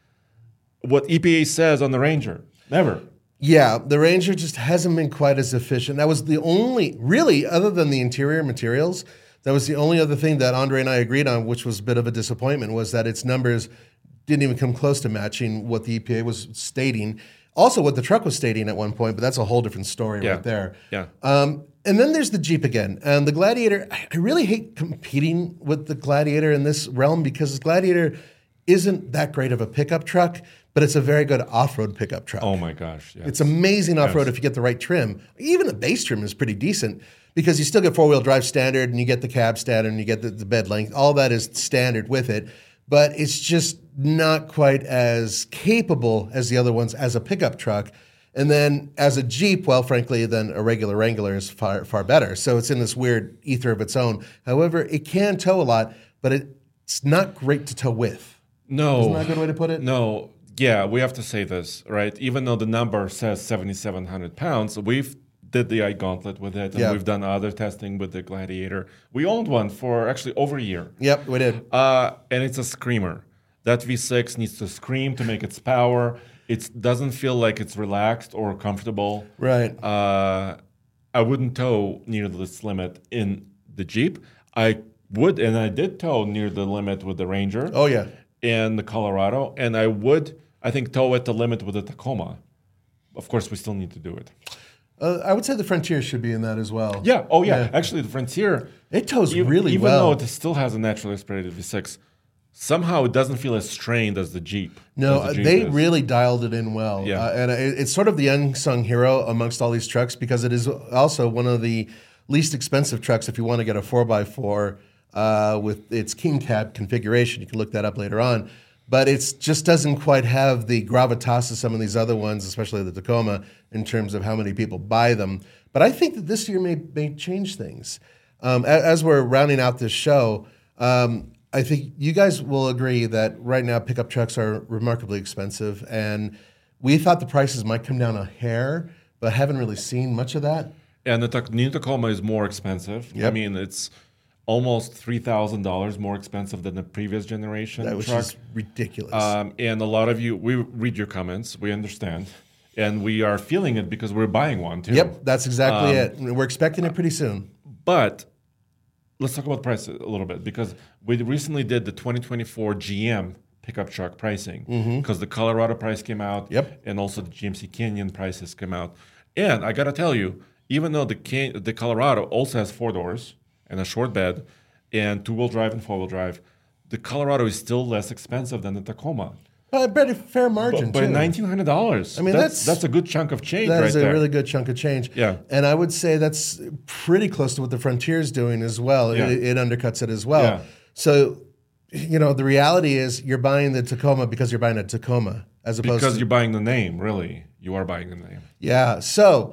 what E P A says on the Ranger. Never. Yeah, the Ranger just hasn't been quite as efficient. That was the only, really, other than the interior materials, that was the only other thing that Andre and I agreed on, which was a bit of a disappointment, was that its numbers didn't even come close to matching what the E P A was stating. Also, what the truck was stating at one point, but that's a whole different story Yeah. right there. Yeah. Um, and then there's the Jeep again. And the Gladiator, I I really hate competing with the Gladiator in this realm because the Gladiator isn't that great of a pickup truck, but it's a very good off-road pickup truck. Oh my gosh. Yes. It's amazing off-road Yes. if you get the right trim. Even the base trim is pretty decent because you still get four-wheel drive standard and you get the cab standard and you get the, the bed length. All that is standard with it. But it's just not quite as capable as the other ones as a pickup truck. And then as a Jeep, well, frankly, then a regular Wrangler is far, far better. So it's in this weird ether of its own. However, it can tow a lot, but it's not great to tow with. No. Isn't that a good way to put it? No. Yeah, we have to say this, right? Even though the number says seventy-seven hundred pounds, we've did the iGauntlet with it, and Yeah. we've done other testing with the Gladiator. We owned one for actually over a year. Yep, we did. Uh, and it's a screamer. That V six needs to scream to make its power. It doesn't feel like it's relaxed or comfortable. Right. Uh, I wouldn't tow near this limit in the Jeep. I would, and I did tow near the limit with the Ranger. Oh, yeah. And the Colorado, and I would, I think, tow at the limit with the Tacoma. Of course, we still need to do it. Uh, I would say the Frontier should be in that as well. Yeah. Oh, yeah. Yeah. Actually, the Frontier, It tows e- really even well. though it still has a naturally aspirated V six, somehow it doesn't feel as strained as the Jeep. No, as the uh, Jeep they is. really dialed it in well. Yeah. Uh, and it, it's sort of the unsung hero amongst all these trucks because it is also one of the least expensive trucks if you want to get a four by four uh, with its king cab configuration. You can look that up later on. But it just doesn't quite have the gravitas of some of these other ones, especially the Tacoma, in terms of how many people buy them. But I think that this year may, may change things. Um, a- as we're rounding out this show, um, I think you guys will agree that right now pickup trucks are remarkably expensive. And we thought the prices might come down a hair, but haven't really seen much of that. And the Tac- new Tacoma is more expensive. I Yep. mean, it's almost three thousand dollars more expensive than the previous generation That was truck. just ridiculous. Um, and a lot of you, we read your comments, we understand, and we are feeling it because we're buying one too. Yep, that's exactly Um, it. And we're expecting it pretty soon. But let's talk about price a little bit because we recently did the twenty twenty-four G M pickup truck pricing because the Colorado price came out, Mm-hmm. Yep. and also the G M C Canyon prices came out. And I gotta tell you, even though the Can- the Colorado also has four doors and a short bed and two-wheel drive and four-wheel drive, the Colorado is still less expensive than the Tacoma. Uh, but a fair margin, But too. nineteen hundred dollars. I mean, that's that's- that's a good chunk of change That right is a there. really good chunk of change. Yeah. And I would say that's pretty close to what the Frontier's doing as well. Yeah. It, it undercuts it as well. Yeah. So, you know, the reality is you're buying the Tacoma because you're buying a Tacoma as opposed because to. you're buying the name, really. You are buying the name. Yeah. So,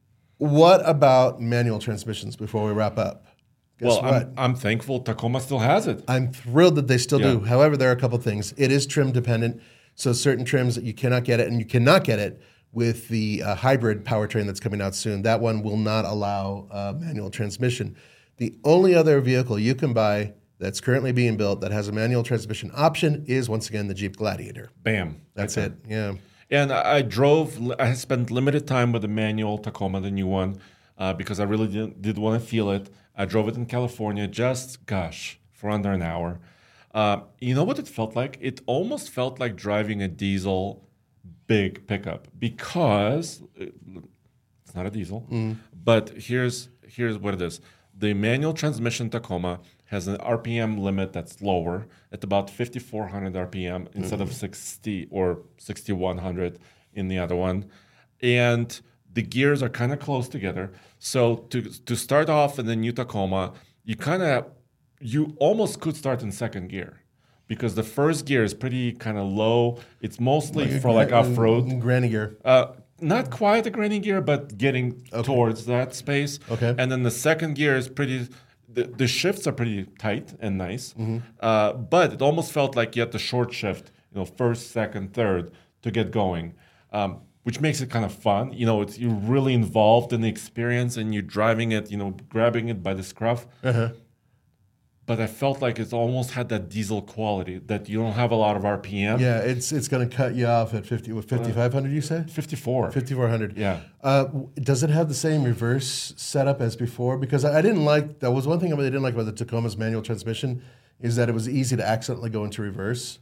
what about manual transmissions before we wrap up? Guess well, what? I'm, I'm thankful Tacoma still has it. I'm thrilled that they still Yeah. do. However, there are a couple things. It is trim dependent, so certain trims that you cannot get it, and you cannot get it with the uh, hybrid powertrain that's coming out soon. That one will not allow uh, manual transmission. The only other vehicle you can buy that's currently being built that has a manual transmission option is once again the Jeep Gladiator. Bam. That's Right it. Yeah. And I I drove, I spent limited time with the manual Tacoma, the new one, uh, because I really did, did want to feel it. I drove it in California just, gosh, for under an hour. Uh, you know what it felt like? It almost felt like driving a diesel big pickup because it- it's not a diesel. But here's here's what it is. The manual transmission Tacoma has an R P M limit that's lower at about fifty-four hundred R P M instead of sixty or sixty-one hundred in the other one. And the gears are kind of close together. So to to start off in the new Tacoma, you kind of you almost could start in second gear because the first gear is pretty kind of low. It's mostly for like off-road. Granny gear. Uh, not quite a granny gear, but getting towards that space. Okay. And then the second gear is pretty. the, the shifts are pretty tight and nice, Mm-hmm. uh, but it almost felt like you had the short shift, you know, first, second, third to get going, um, which makes it kind of fun. You know, it's, you're really involved in the experience and you're driving it, you know, grabbing it by the scruff. Uh-huh. But I felt like it almost had that diesel quality that you don't have a lot of R P M. Yeah, it's it's going to cut you off at fifty. What fifty-five hundred? You say fifty-four. fifty-four hundred. Yeah. Uh, w- does it have the same reverse setup as before? Because I, I didn't like that was one thing I really didn't like about the Tacoma's manual transmission is that it was easy to accidentally go into reverse.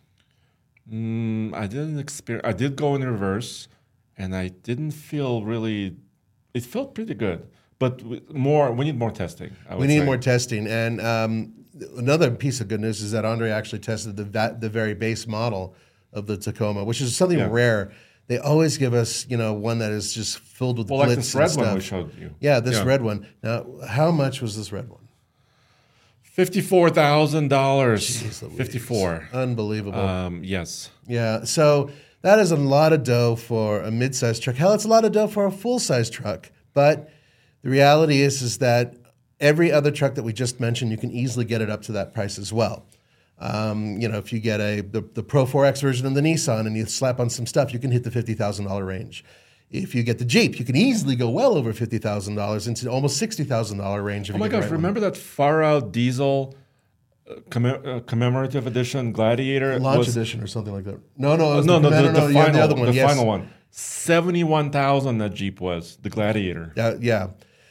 Mm, I didn't experience. I did go in reverse, and I didn't feel really. It felt pretty good, but with more. We need more testing. I would We need say. more testing. And um, another piece of good news is that Andre actually tested the va- the very base model of the Tacoma, which is something Yeah. rare. They always give us, you know, one that is just filled with Well, glitz like this and red stuff. one we showed you. Yeah, this Yeah. red one. Now, how much was this red one? Fifty-four thousand dollars. Jeez Louise. Fifty-four. Unbelievable. Um, yes. Yeah, so that is a lot of dough for a mid-sized truck. Hell, it's a lot of dough for a full-size truck. But the reality is, is that every other truck that we just mentioned, you can easily get it up to that price as well. Um, you know, if you get a the, the Pro four X version of the Nissan and you slap on some stuff, you can hit the fifty thousand dollars range. If you get the Jeep, you can easily go well over fifty thousand dollars into almost sixty thousand dollars range. If Oh you my get the gosh! right one. Remember that far out diesel uh, commem- uh, commemorative edition Gladiator? Launch was, edition or something like that. No, no, it was No, the, no, the, no, the, no, yeah, final, the other one. the yes. final one. Seventy-one thousand. That Jeep was the Gladiator. Yeah, yeah.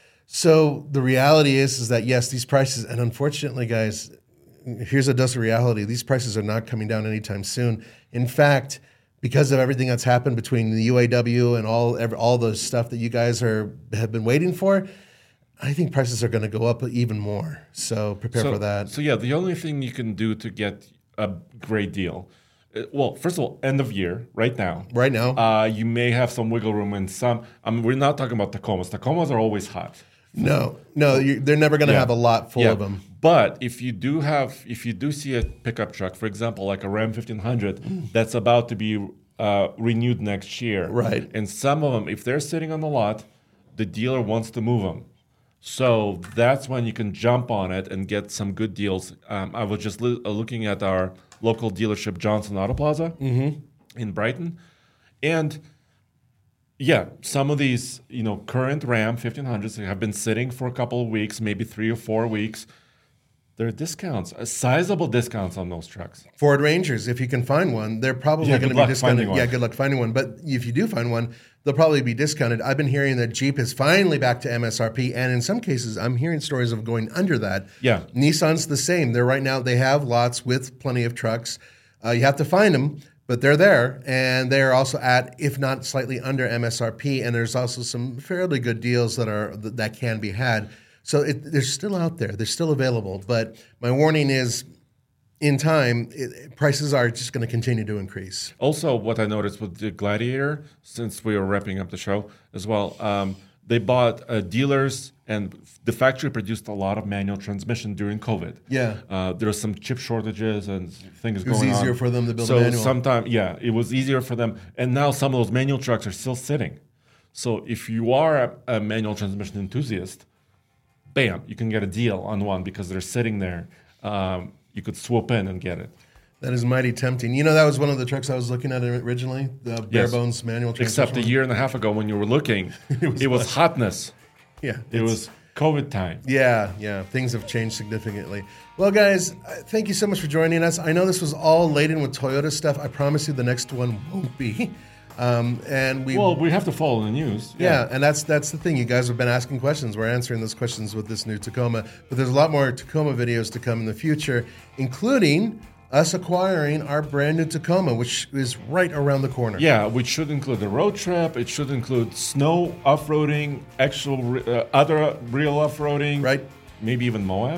So the reality is, is that yes, these prices, and unfortunately, guys, here's a dose of reality. These prices are not coming down anytime soon. In fact, because of everything that's happened between the U A W and all every, all the stuff that you guys are have been waiting for, I think prices are going to go up even more. So prepare so, for that. So yeah, the only thing you can do to get a great deal, uh, well, first of all, end of year, right now. Right now, Uh, you may have some wiggle room in some. I mean, we're not talking about Tacomas. Tacomas are always hot. no, no, you, they're never going to Yeah. have a lot full Yeah. of them. But if you do have, if you do see a pickup truck, for example, like a Ram fifteen hundred, that's about to be uh, renewed next year, Right. And some of them, if they're sitting on the lot, the dealer wants to move them. So that's when you can jump on it and get some good deals. Um, I was just li- uh, looking at our local dealership, Johnson Auto Plaza in Brighton, and yeah, some of these, you know, current Ram fifteen hundreds have been sitting for a couple of weeks, maybe three or four weeks. There are discounts, uh, sizable discounts on those trucks. Ford Rangers, if you can find one, they're probably Yeah, going good to be luck discounted. finding one. Yeah, good luck finding one. But if you do find one, they'll probably be discounted. I've been hearing that Jeep is finally back to M S R P, and in some cases, I'm hearing stories of going under that. Yeah. Nissan's the same. They're right now, they have lots with plenty of trucks. Uh, you have to find them, but they're there, and they're also at, if not slightly under M S R P, and there's also some fairly good deals that are that, that can be had. So it, they're still out there. They're still available. But my warning is, in time, it, prices are just going to continue to increase. Also, what I noticed with the Gladiator, since we were wrapping up the show as well, um, they bought uh, dealers, and the factory produced a lot of manual transmission during COVID. Yeah. Uh, there was some chip shortages and things It was going on. easier for them to build a so manual. sometime, yeah, it was easier for them. And now some of those manual trucks are still sitting. So if you are a, a manual transmission enthusiast, bam, you can get a deal on one because they're sitting there. Um, you could swoop in and get it. That is mighty tempting. You know, that was one of the trucks I was looking at originally, the bare Yes. bones manual transmission. Except a year and a half ago when you were looking, it was, hotness. Yeah. It it's- was COVID time. Yeah, yeah. Things have changed significantly. Well, guys, uh, thank you so much for joining us. I know this was all laden with Toyota stuff. I promise you the next one won't be. Um, and we Well, we have to follow the news. Yeah, and that's that's the thing. You guys have been asking questions. We're answering those questions with this new Tacoma. But there's a lot more Tacoma videos to come in the future, including us acquiring our brand new Tacoma, which is right around the corner. Yeah, which should include the road trip. It should include snow off-roading, actual re- uh, other real off-roading. Right. Maybe even Moab.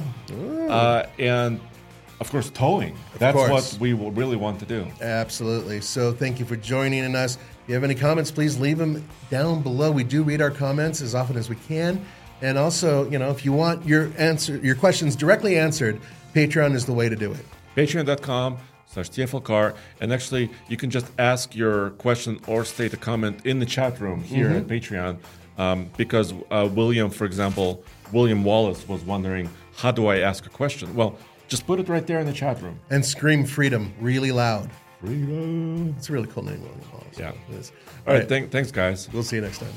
Uh, and, of course, towing. That's course. what we will really want to do. Absolutely. So thank you for joining us. If you have any comments, please leave them down below. We do read our comments as often as we can. And also, you know, if you want your answer, your questions directly answered, Patreon is the way to do it. Patreon.com slash TFLcar. And actually, you can just ask your question or state a comment in the chat room here Mm-hmm. at Patreon. Um, because uh, William, for example, William Wallace was wondering, how do I ask a question? Well, just put it right there in the chat room. And scream freedom really loud. Freedom. It's a really cool name, Logan Paul. Yeah. It is. All right. Th- thanks, guys. We'll see you next time.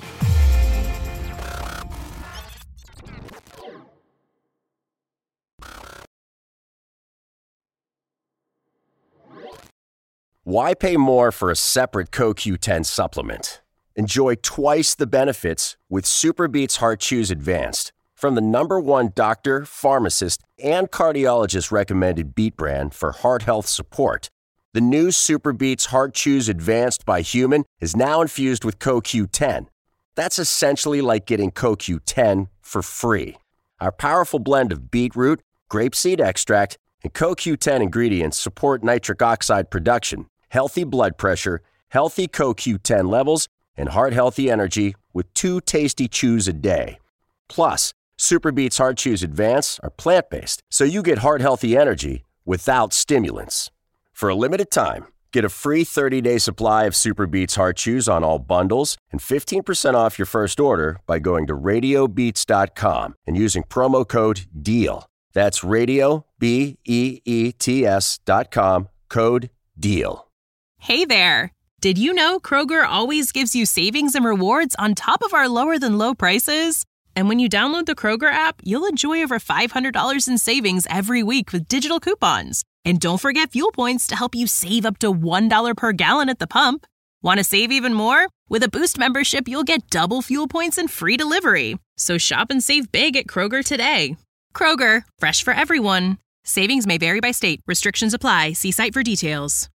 Why pay more for a separate C O Q ten supplement? Enjoy twice the benefits with SuperBeets Heart Chews Advanced from the number one doctor, pharmacist, and cardiologist recommended beet brand for heart health support. The new SuperBeets Heart Chews Advanced by Human is now infused with C O Q ten. That's essentially like getting C O Q ten for free. Our powerful blend of beetroot, grapeseed extract, and C O Q ten ingredients support nitric oxide production, healthy blood pressure, healthy C O Q ten levels, and heart-healthy energy with two tasty chews a day. Plus, SuperBeets Heart Chews Advance are plant-based, so you get heart-healthy energy without stimulants. For a limited time, get a free thirty-day supply of SuperBeets Heart Chews on all bundles and fifteen percent off your first order by going to radio beets dot com and using promo code DEAL. That's radio, B E E T S dot com, code DEAL. Hey there! Did you know Kroger always gives you savings and rewards on top of our lower-than-low prices? And when you download the Kroger app, you'll enjoy over five hundred dollars in savings every week with digital coupons. And don't forget fuel points to help you save up to one dollar per gallon at the pump. Want to save even more? With a Boost membership, you'll get double fuel points and free delivery. So shop and save big at Kroger today. Kroger, fresh for everyone. Savings may vary by state. Restrictions apply. See site for details.